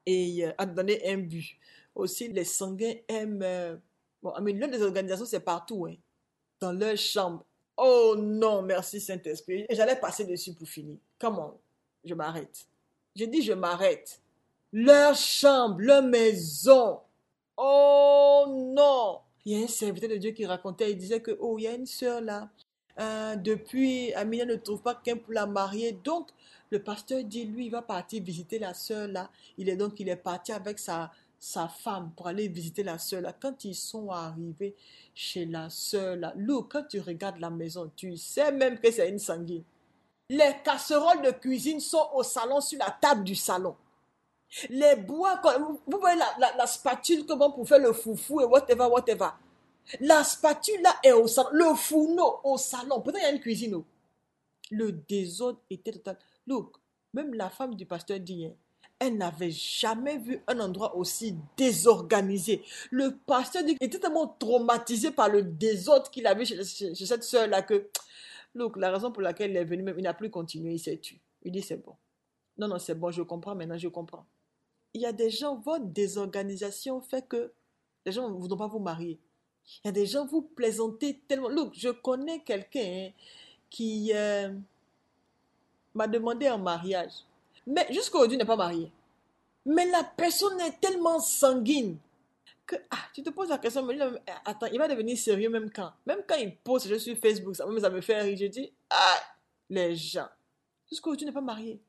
et à donner un but. Aussi, les sanguins aiment... bon, l'une des organisations, c'est partout, hein, dans leur chambre. Oh non, merci Saint-Esprit. Et j'allais passer dessus pour finir. Comment? Je m'arrête. Je dis je m'arrête. Leur chambre, leur maison. Oh non! Il y a un serviteur de Dieu qui racontait, il disait que, oh, il y a une sœur là. Depuis, Amina ne trouve pas quelqu'un pour la marier. Donc, le pasteur dit, lui, il va partir visiter la sœur là. Il est parti avec sa femme pour aller visiter la sœur là. Quand ils sont arrivés chez la sœur là, Lou, quand tu regardes la maison, tu sais même que c'est une sanguine. Les casseroles de cuisine sont au salon, sur la table du salon. Les bois, vous voyez la spatule comment pour faire le foufou et whatever, whatever. La spatule là est au salon, le fourneau au salon. Peut-être il y a une cuisine. Oh. Le désordre était total. Look, même la femme du pasteur dit, hein, elle n'avait jamais vu un endroit aussi désorganisé. Le pasteur dit qu'il était tellement traumatisé par le désordre qu'il avait chez cette soeur-là que, look, la raison pour laquelle il est venu, même, il n'a plus continué, il s'est tué. Il dit, c'est bon. Non, non, c'est bon, je comprends maintenant, je comprends. Il y a des gens, votre désorganisation fait que les gens ne voudront pas vous marier. Il y a des gens, vous plaisantez tellement. Look, je connais quelqu'un, hein, qui m'a demandé en mariage. Mais jusqu'à aujourd'hui, il n'est pas marié. Mais la personne est tellement sanguine que tu te poses la question, mais attends, il va devenir sérieux même quand? Même quand il poste je suis Facebook, ça me fait rire. Je dis, les gens. Jusqu'à aujourd'hui, il n'est pas marié.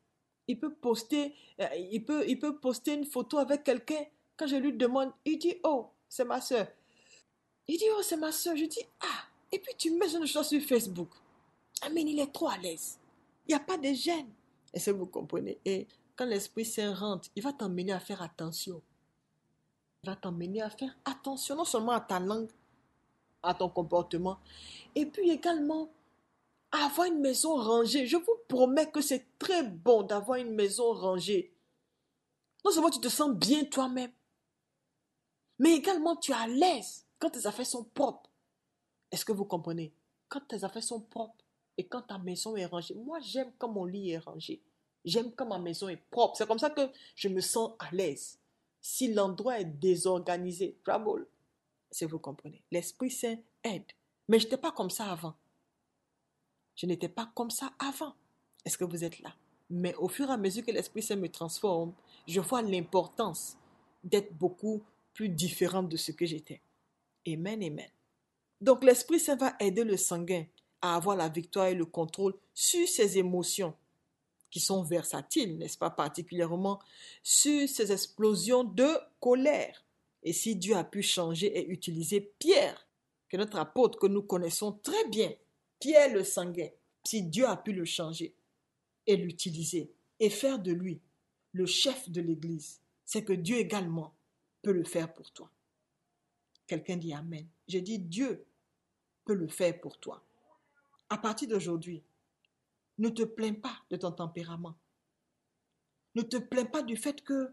Il peut poster une photo avec quelqu'un. Quand je lui demande, il dit, oh, c'est ma soeur. Il dit, oh, c'est ma soeur. Je dis, et puis tu mets une chose sur Facebook. Mais il est trop à l'aise. Il n'y a pas de gêne. Est-ce que vous comprenez? Et quand l'Esprit Saint rentre, il va t'emmener à faire attention. Il va t'emmener à faire attention, non seulement à ta langue, à ton comportement, et puis également avoir une maison rangée. Je vous promets que c'est très bon d'avoir une maison rangée. Non seulement tu te sens bien toi-même, mais également tu es à l'aise quand tes affaires sont propres. Est-ce que vous comprenez? Quand tes affaires sont propres et quand ta maison est rangée. Moi, j'aime quand mon lit est rangé. J'aime quand ma maison est propre. C'est comme ça que je me sens à l'aise. Si l'endroit est désorganisé, trouble. Si vous comprenez. L'Esprit Saint aide. Mais je n'étais pas comme ça avant. Je n'étais pas comme ça avant. Est-ce que vous êtes là? Mais au fur et à mesure que l'Esprit Saint me transforme, je vois l'importance d'être beaucoup plus différente de ce que j'étais. Amen, amen. Donc l'Esprit Saint va aider le sanguin à avoir la victoire et le contrôle sur ses émotions qui sont versatiles, n'est-ce pas, particulièrement sur ces explosions de colère. Et si Dieu a pu changer et utiliser Pierre, que notre apôtre que nous connaissons très bien, Pierre le sanguin, si Dieu a pu le changer et l'utiliser et faire de lui le chef de l'Église, c'est que Dieu également peut le faire pour toi. Quelqu'un dit Amen. J'ai dit Dieu peut le faire pour toi. À partir d'aujourd'hui, ne te plains pas de ton tempérament. Ne te plains pas du fait que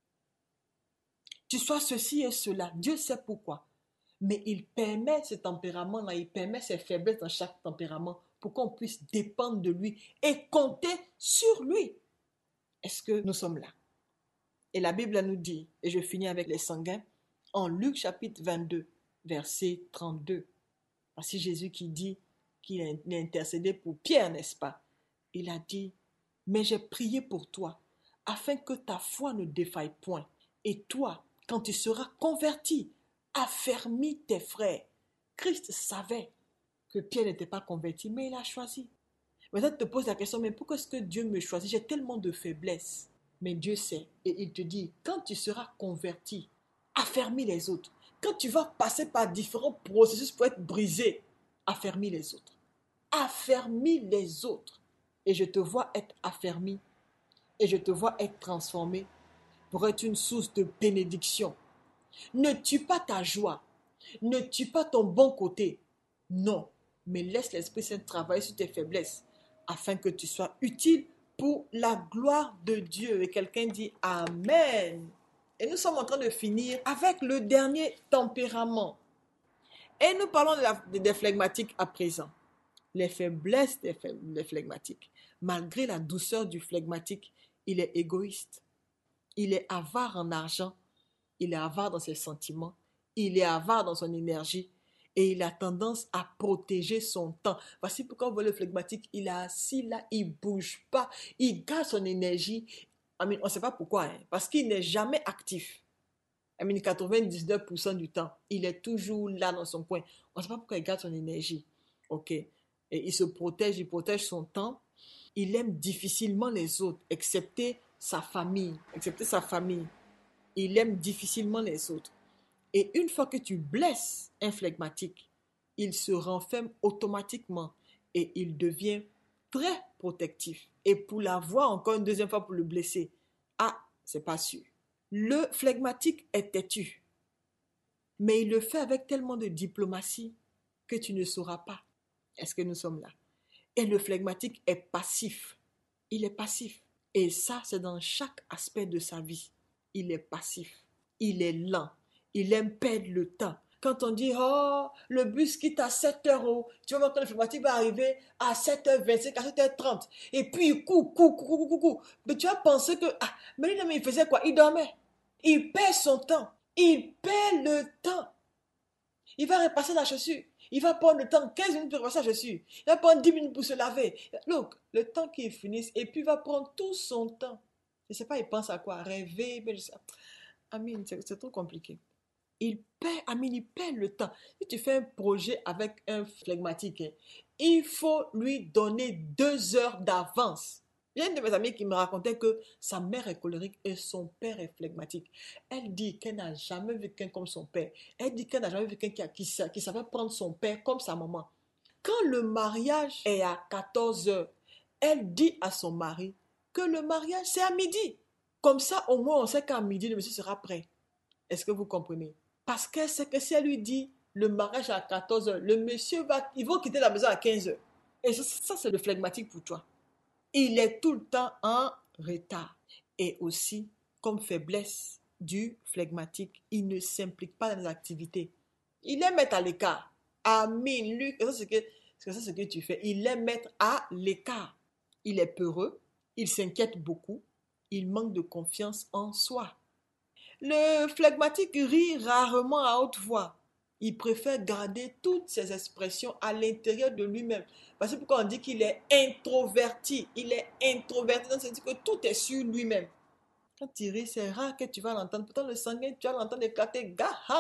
tu sois ceci et cela. Dieu sait pourquoi. Mais il permet ce tempérament-là, il permet ces faiblesses dans chaque tempérament pour qu'on puisse dépendre de lui et compter sur lui. Est-ce que nous sommes là? Et la Bible nous dit, et je finis avec les sanguins, en Luc chapitre 22, verset 32. Voici Jésus qui dit qu'il a intercédé pour Pierre, n'est-ce pas? Il a dit, mais j'ai prié pour toi, afin que ta foi ne défaille point. Et toi, quand tu seras converti, affermis tes frères. Christ savait que Pierre n'était pas converti, mais il a choisi. Maintenant, tu te poses la question, mais pourquoi est-ce que Dieu me choisit? J'ai tellement de faiblesses. Mais Dieu sait, et il te dit, quand tu seras converti, affermis les autres. Quand tu vas passer par différents processus pour être brisé, affermis les autres. Affermis les autres. Et je te vois être affermi. Et je te vois être transformé pour être une source de bénédiction. Ne tue pas ta joie. Ne tue pas ton bon côté. Non, mais laisse l'Esprit Saint travailler sur tes faiblesses afin que tu sois utile pour la gloire de Dieu. Et quelqu'un dit Amen. Et nous sommes en train de finir avec le dernier tempérament. Et nous parlons des flegmatiques à présent. Les faiblesses des flegmatiques. Malgré la douceur du flegmatique, il est égoïste. Il est avare en argent, il est avare dans ses sentiments, il est avare dans son énergie et il a tendance à protéger son temps. Voici pourquoi on voit le flegmatique, il est assis là, il ne bouge pas, il garde son énergie. On ne sait pas pourquoi, hein, parce qu'il n'est jamais actif. 99% du temps, il est toujours là dans son coin. On ne sait pas pourquoi il garde son énergie. OK. Et il protège son temps. Il aime difficilement les autres, excepté sa famille. Il aime difficilement les autres. Et une fois que tu blesses un flegmatique, il se renferme automatiquement et il devient très protectif. Et pour l'avoir encore une deuxième fois pour le blesser, c'est pas sûr. Le flegmatique est têtu, mais il le fait avec tellement de diplomatie que tu ne sauras pas. Est-ce que nous sommes là? Et le flegmatique est passif. Il est passif. Et ça, c'est dans chaque aspect de sa vie. Il est passif. Il est lent. Il aime perdre le temps. Quand on dit, oh, le bus quitte à 7h, oh, tu vas voir quand le flegmatique va arriver à 7h25, à 7h30. Et puis, il court. Mais tu vas penser que, mais il faisait quoi? Il dormait. Il perd son temps. Il perd le temps. Il va repasser la chaussure. Il va prendre le temps, 15 minutes pour repasser la chaussure. Il va prendre 10 minutes pour se laver. Look, le temps qu'il finisse, et puis il va prendre tout son temps. Je ne sais pas, il pense à quoi? Rêver, mais je sais. Amine, c'est trop compliqué. Il perd le temps. Si tu fais un projet avec un flegmatique, il faut lui donner 2 heures d'avance. Il y a une de mes amies qui me racontait que sa mère est colérique et son père est flegmatique. Elle dit qu'elle n'a jamais vu quelqu'un comme son père. Elle dit qu'elle n'a jamais vu quelqu'un qui savait prendre son père comme sa maman. Quand le mariage est à 14h, elle dit à son mari que le mariage c'est à midi. Comme ça, au moins, on sait qu'à midi, le monsieur sera prêt. Est-ce que vous comprenez? Parce qu'elle sait que si elle lui dit le mariage à 14h, le monsieur va quitter la maison à 15h. Et ça c'est le flegmatique pour toi. Il est tout le temps en retard. Et aussi, comme faiblesse du flegmatique, il ne s'implique pas dans les activités. Il aime être à l'écart. Amine, Luc, c'est ce que tu fais. Il aime être à l'écart. Il est peureux, il s'inquiète beaucoup, il manque de confiance en soi. Le flegmatique rit rarement à haute voix. Il préfère garder toutes ses expressions à l'intérieur de lui-même. Parce que pourquoi on dit qu'il est introverti? Il est introverti, donc c'est-à-dire que tout est sur lui-même. Quand il rit, c'est rare que tu vas l'entendre. Pourtant, le sanguin, tu vas l'entendre éclater.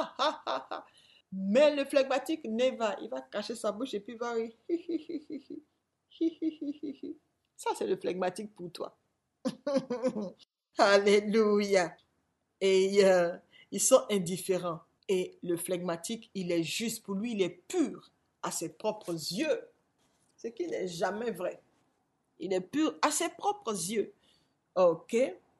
Mais le flegmatique, il va cacher sa bouche et puis il va rire. Ça, c'est le flegmatique pour toi. Alléluia. Et ils sont indifférents. Et le flegmatique, il est juste. Pour lui, il est pur à ses propres yeux. Ce qui n'est jamais vrai. Il est pur à ses propres yeux. OK?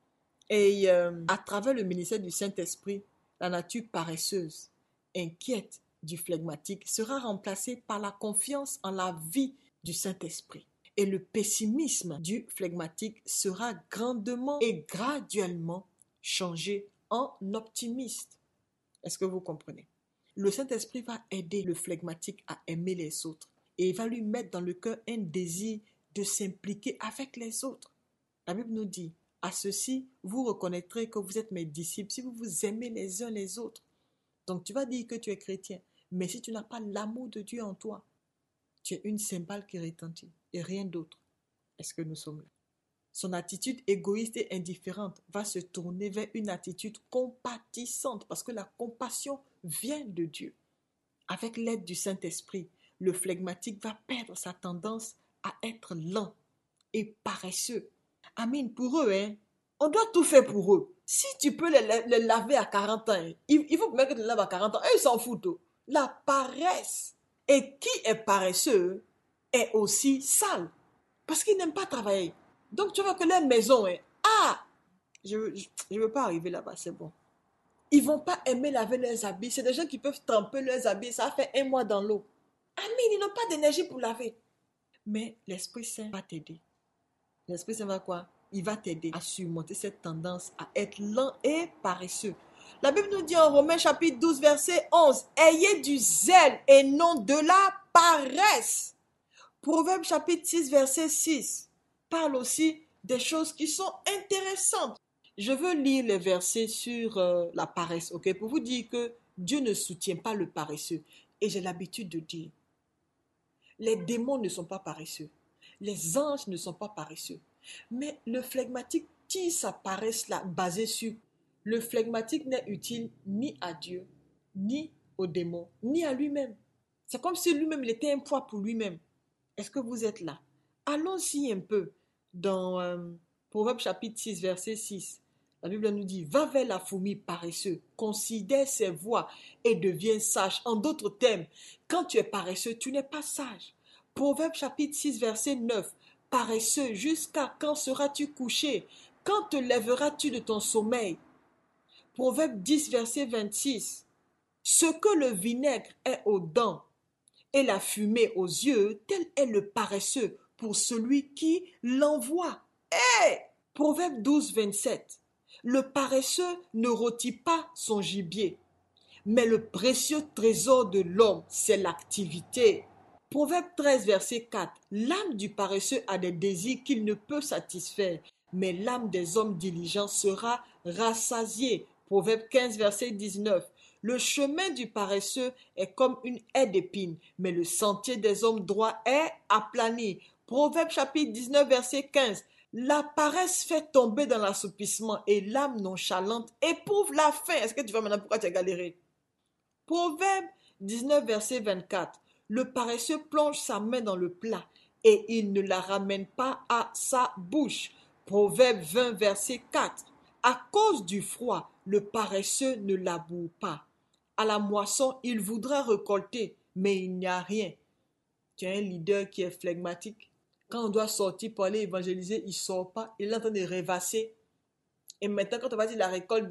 Et à travers le ministère du Saint-Esprit, la nature paresseuse, inquiète du flegmatique sera remplacée par la confiance en la vie du Saint-Esprit. Et le pessimisme du flegmatique sera grandement et graduellement changé en optimiste. Est-ce que vous comprenez? Le Saint-Esprit va aider le flegmatique à aimer les autres et il va lui mettre dans le cœur un désir de s'impliquer avec les autres. La Bible nous dit, à ceci, vous reconnaîtrez que vous êtes mes disciples si vous vous aimez les uns les autres. Donc tu vas dire que tu es chrétien, mais si tu n'as pas l'amour de Dieu en toi, tu es une cymbale qui retentit et rien d'autre. Est-ce que nous sommes là? Son attitude égoïste et indifférente va se tourner vers une attitude compatissante parce que la compassion vient de Dieu. Avec l'aide du Saint-Esprit, le flegmatique va perdre sa tendance à être lent et paresseux. Amine, pour eux, on doit tout faire pour eux. Si tu peux les laver à 40 ans, il faut que tu les laves à 40 ans. Eux, ils s'en foutent. La paresse. Et qui est paresseux est aussi sale parce qu'il n'aime pas travailler. Donc, tu vois que leur maison est... je ne veux pas arriver là-bas, c'est bon. Ils ne vont pas aimer laver leurs habits. C'est des gens qui peuvent tremper leurs habits. Ça fait 1 mois dans l'eau. Amine, ils n'ont pas d'énergie pour laver. Mais l'Esprit Saint va t'aider. L'Esprit Saint va quoi? Il va t'aider à surmonter cette tendance à être lent et paresseux. La Bible nous dit en Romains chapitre 12, verset 11, « Ayez du zèle et non de la paresse. » Proverbe chapitre 6, verset 6 parle aussi des choses qui sont intéressantes. Je veux lire les versets sur la paresse, ok, pour vous dire que Dieu ne soutient pas le paresseux. Et j'ai l'habitude de dire, les démons ne sont pas paresseux. Les anges ne sont pas paresseux. Mais le flegmatique tire sa paresse là, basée sur... Le flegmatique n'est utile ni à Dieu, ni aux démons, ni à lui-même. C'est comme si lui-même, il était un poids pour lui-même. Est-ce que vous êtes là? Allons-y un peu dans Proverbe chapitre 6, verset 6. La Bible nous dit, va vers la fourmi paresseux, considère ses voies et deviens sage. En d'autres termes, quand tu es paresseux, tu n'es pas sage. Proverbe chapitre 6, verset 9. Paresseux, jusqu'à quand seras-tu couché? Quand te lèveras-tu de ton sommeil? Proverbe 10, verset 26. Ce que le vinaigre est aux dents et la fumée aux yeux, tel est le paresseux pour celui qui l'envoie. Hey! Proverbe 12, 27. Le paresseux ne rôtit pas son gibier, mais le précieux trésor de l'homme, c'est l'activité. Proverbe 13, verset 4. L'âme du paresseux a des désirs qu'il ne peut satisfaire, mais l'âme des hommes diligents sera rassasiée. Proverbe 15, verset 19. Le chemin du paresseux est comme une haie d'épines, mais le sentier des hommes droits est aplani. Proverbe chapitre 19, verset 15. La paresse fait tomber dans l'assoupissement et l'âme nonchalante éprouve la faim. Est-ce que tu vois maintenant pourquoi tu as galéré? Proverbe 19, verset 24. Le paresseux plonge sa main dans le plat et il ne la ramène pas à sa bouche. Proverbe 20, verset 4. À cause du froid, le paresseux ne laboure pas. À la moisson, il voudra récolter, mais il n'y a rien. Tu as un leader qui est flegmatique. Quand on doit sortir pour aller évangéliser, il ne sort pas. Il est en train de rêvasser. Et maintenant, quand on va dire la récolte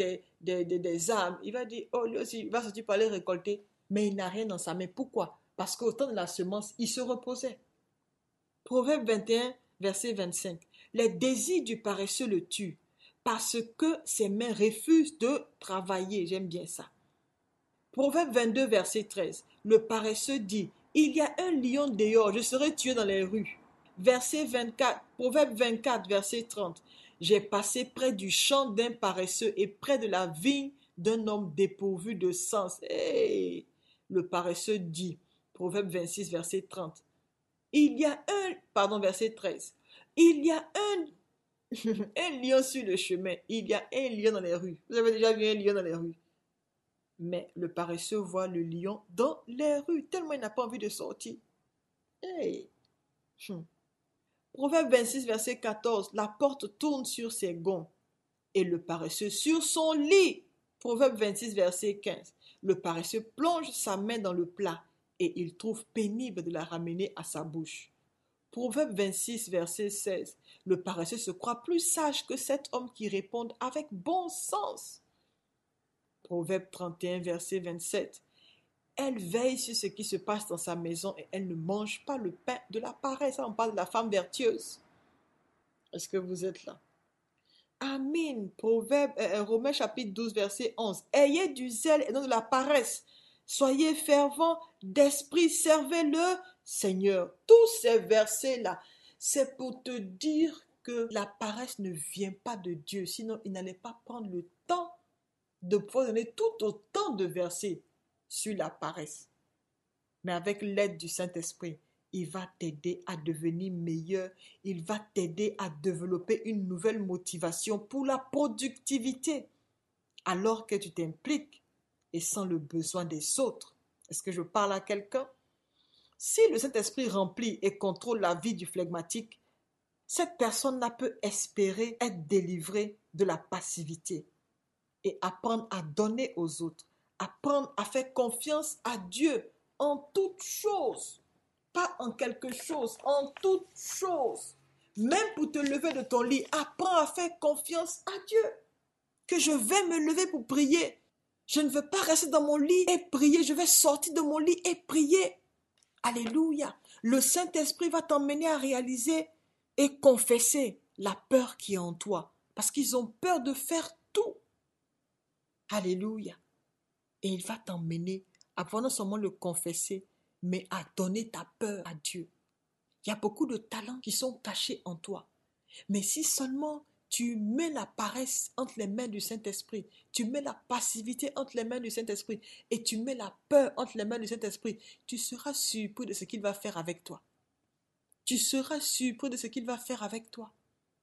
des âmes, il va dire, oh, lui aussi, il va sortir pour aller récolter. Mais il n'a rien dans sa main. Pourquoi? Parce qu'au temps de la semence, il se reposait. Proverbe 21, verset 25. Les désirs du paresseux le tuent, parce que ses mains refusent de travailler. J'aime bien ça. Proverbe 22, verset 13. Le paresseux dit, il y a un lion dehors, je serai tué dans les rues. Verset 24, Proverbe 24, verset 30. J'ai passé près du champ d'un paresseux et près de la vigne d'un homme dépourvu de sens. Hey! Le paresseux dit, Proverbe 26, verset 30. Verset 13. Il y a un lion sur le chemin, il y a un lion dans les rues. Vous avez déjà vu un lion dans les rues? Mais le paresseux voit le lion dans les rues, tellement il n'a pas envie de sortir. Hey! Proverbe 26, verset 14. La porte tourne sur ses gonds et le paresseux sur son lit. Proverbe 26, verset 15. Le paresseux plonge sa main dans le plat et il trouve pénible de la ramener à sa bouche. Proverbe 26, verset 16. Le paresseux se croit plus sage que cet homme qui répond avec bon sens. Proverbe 31, verset 27. Elle veille sur ce qui se passe dans sa maison et elle ne mange pas le pain de la paresse. Ça, on parle de la femme vertueuse. Est-ce que vous êtes là? Amen. Romains chapitre 12, verset 11. Ayez du zèle et non de la paresse. Soyez fervents d'esprit, servez le Seigneur. Tous ces versets-là, c'est pour te dire que la paresse ne vient pas de Dieu. Sinon, il n'allait pas prendre le temps de pouvoir donner tout autant de versets sur la paresse. Mais avec l'aide du Saint-Esprit, il va t'aider à devenir meilleur. Il va t'aider à développer une nouvelle motivation pour la productivité. Alors que tu t'impliques et sans le besoin des autres. Est-ce que je parle à quelqu'un? Si le Saint-Esprit remplit et contrôle la vie du flegmatique, cette personne n'a peut espérer être délivrée de la passivité et apprendre à donner aux autres, apprendre à faire confiance à Dieu en toutes choses, pas en quelque chose, en toutes choses. Même pour te lever de ton lit, apprends à faire confiance à Dieu. Que je vais me lever pour prier. Je ne veux pas rester dans mon lit et prier, je vais sortir de mon lit et prier. Alléluia. Le Saint-Esprit va t'emmener à réaliser et confesser la peur qui est en toi. Parce qu'ils ont peur de faire tout. Alléluia. Et il va t'emmener à non seulement le confesser, mais à donner ta peur à Dieu. Il y a beaucoup de talents qui sont cachés en toi. Mais si seulement tu mets la paresse entre les mains du Saint-Esprit, tu mets la passivité entre les mains du Saint-Esprit et tu mets la peur entre les mains du Saint-Esprit, tu seras surpris de ce qu'il va faire avec toi. Tu seras surpris de ce qu'il va faire avec toi.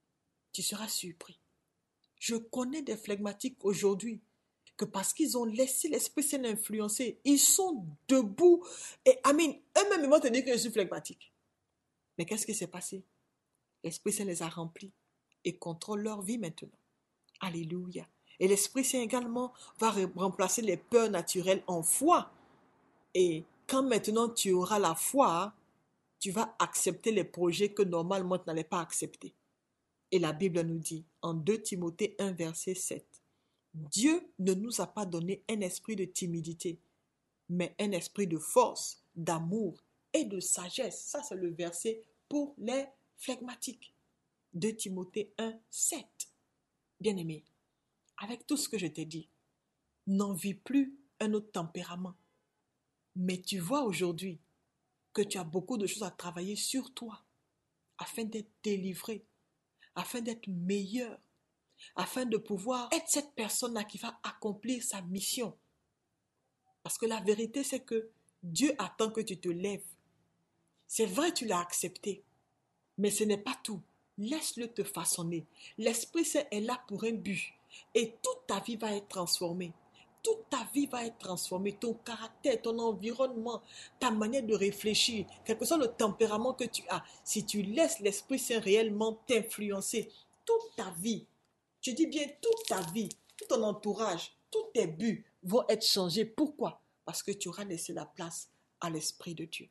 Tu seras surpris. Je connais des flegmatiques aujourd'hui que parce qu'ils ont laissé l'Esprit Saint influencer, ils sont debout et eux-mêmes ils vont te dire que je suis flegmatique. Mais qu'est-ce qui s'est passé? L'Esprit Saint les a remplis et contrôle leur vie maintenant. Alléluia. Et l'Esprit Saint également va remplacer les peurs naturelles en foi. Et quand maintenant tu auras la foi, tu vas accepter les projets que normalement tu n'allais pas accepter. Et la Bible nous dit en 2 Timothée 1 verset 7, Dieu ne nous a pas donné un esprit de timidité, mais un esprit de force, d'amour et de sagesse. Ça, c'est le verset pour les flegmatiques. 2 Timothée 1, 7. Bien-aimé, avec tout ce que je t'ai dit, n'envie plus un autre tempérament. Mais tu vois aujourd'hui que tu as beaucoup de choses à travailler sur toi afin d'être délivré, afin d'être meilleur, afin de pouvoir être cette personne-là qui va accomplir sa mission. Parce que la vérité, c'est que Dieu attend que tu te lèves. C'est vrai, tu l'as accepté, mais ce n'est pas tout. Laisse-le te façonner. L'Esprit Saint est là pour un but. Et toute ta vie va être transformée. Toute ta vie va être transformée. Ton caractère, ton environnement, ta manière de réfléchir, quel que soit le tempérament que tu as, si tu laisses l'Esprit Saint réellement t'influencer, toute ta vie, je dis bien toute ta vie, tout ton entourage, tous tes buts vont être changés. Pourquoi? Parce que tu auras laissé la place à l'Esprit de Dieu.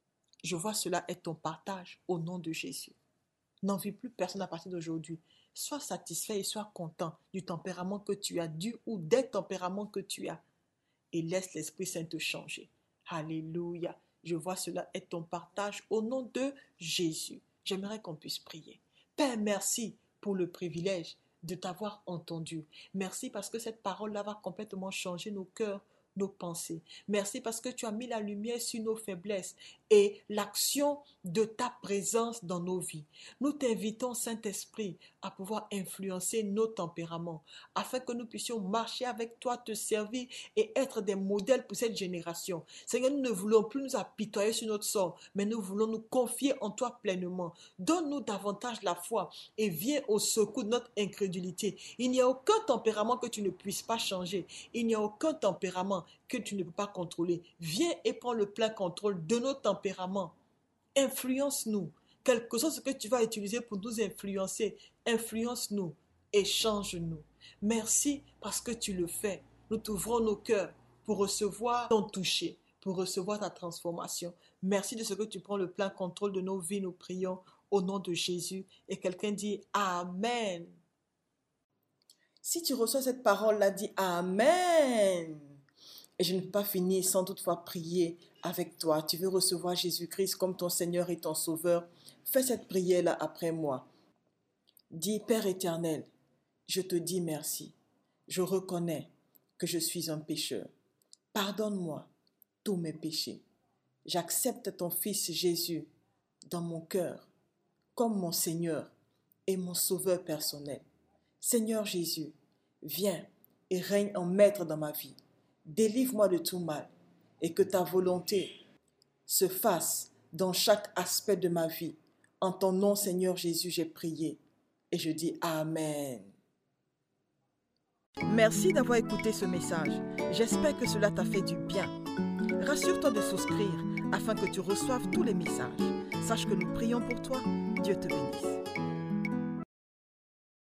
Je vois cela être ton partage au nom de Jésus. N'envie plus personne à partir d'aujourd'hui. Sois satisfait et sois content du tempérament que tu as, ou des tempéraments que tu as. Et laisse l'Esprit Saint te changer. Alléluia. Je vois cela être ton partage au nom de Jésus. J'aimerais qu'on puisse prier. Père, merci pour le privilège de t'avoir entendu. Merci parce que cette parole-là va complètement changer nos cœurs, nos pensées. Merci parce que tu as mis la lumière sur nos faiblesses et l'action de ta présence dans nos vies. Nous t'invitons, Saint-Esprit, à pouvoir influencer nos tempéraments afin que nous puissions marcher avec toi, te servir et être des modèles pour cette génération. Seigneur, nous ne voulons plus nous apitoyer sur notre sort, mais nous voulons nous confier en toi pleinement. Donne-nous davantage la foi et viens au secours de notre incrédulité. Il n'y a aucun tempérament que tu ne puisses pas changer. Il n'y a aucun tempérament que tu ne peux pas contrôler. Viens et prends le plein contrôle de nos tempéraments. Influence-nous. Quel que soit ce que tu vas utiliser pour nous influencer, influence-nous et change-nous. Merci parce que tu le fais. Nous t'ouvrons nos cœurs pour recevoir ton toucher, pour recevoir ta transformation. Merci de ce que tu prends le plein contrôle de nos vies. Nous prions au nom de Jésus. Et quelqu'un dit Amen. Si tu reçois cette parole-là, dis Amen. Et je ne peux pas finir sans toutefois prier avec toi. Tu veux recevoir Jésus-Christ comme ton Seigneur et ton Sauveur. Fais cette prière-là après moi. Dis, Père éternel, je te dis merci. Je reconnais que je suis un pécheur. Pardonne-moi tous mes péchés. J'accepte ton Fils Jésus dans mon cœur comme mon Seigneur et mon Sauveur personnel. Seigneur Jésus, viens et règne en maître dans ma vie. Délivre-moi de tout mal et que ta volonté se fasse dans chaque aspect de ma vie. En ton nom, Seigneur Jésus, j'ai prié et je dis Amen. Merci d'avoir écouté ce message. J'espère que cela t'a fait du bien. Rassure-toi de souscrire afin que tu reçoives tous les messages. Sache que nous prions pour toi. Dieu te bénisse.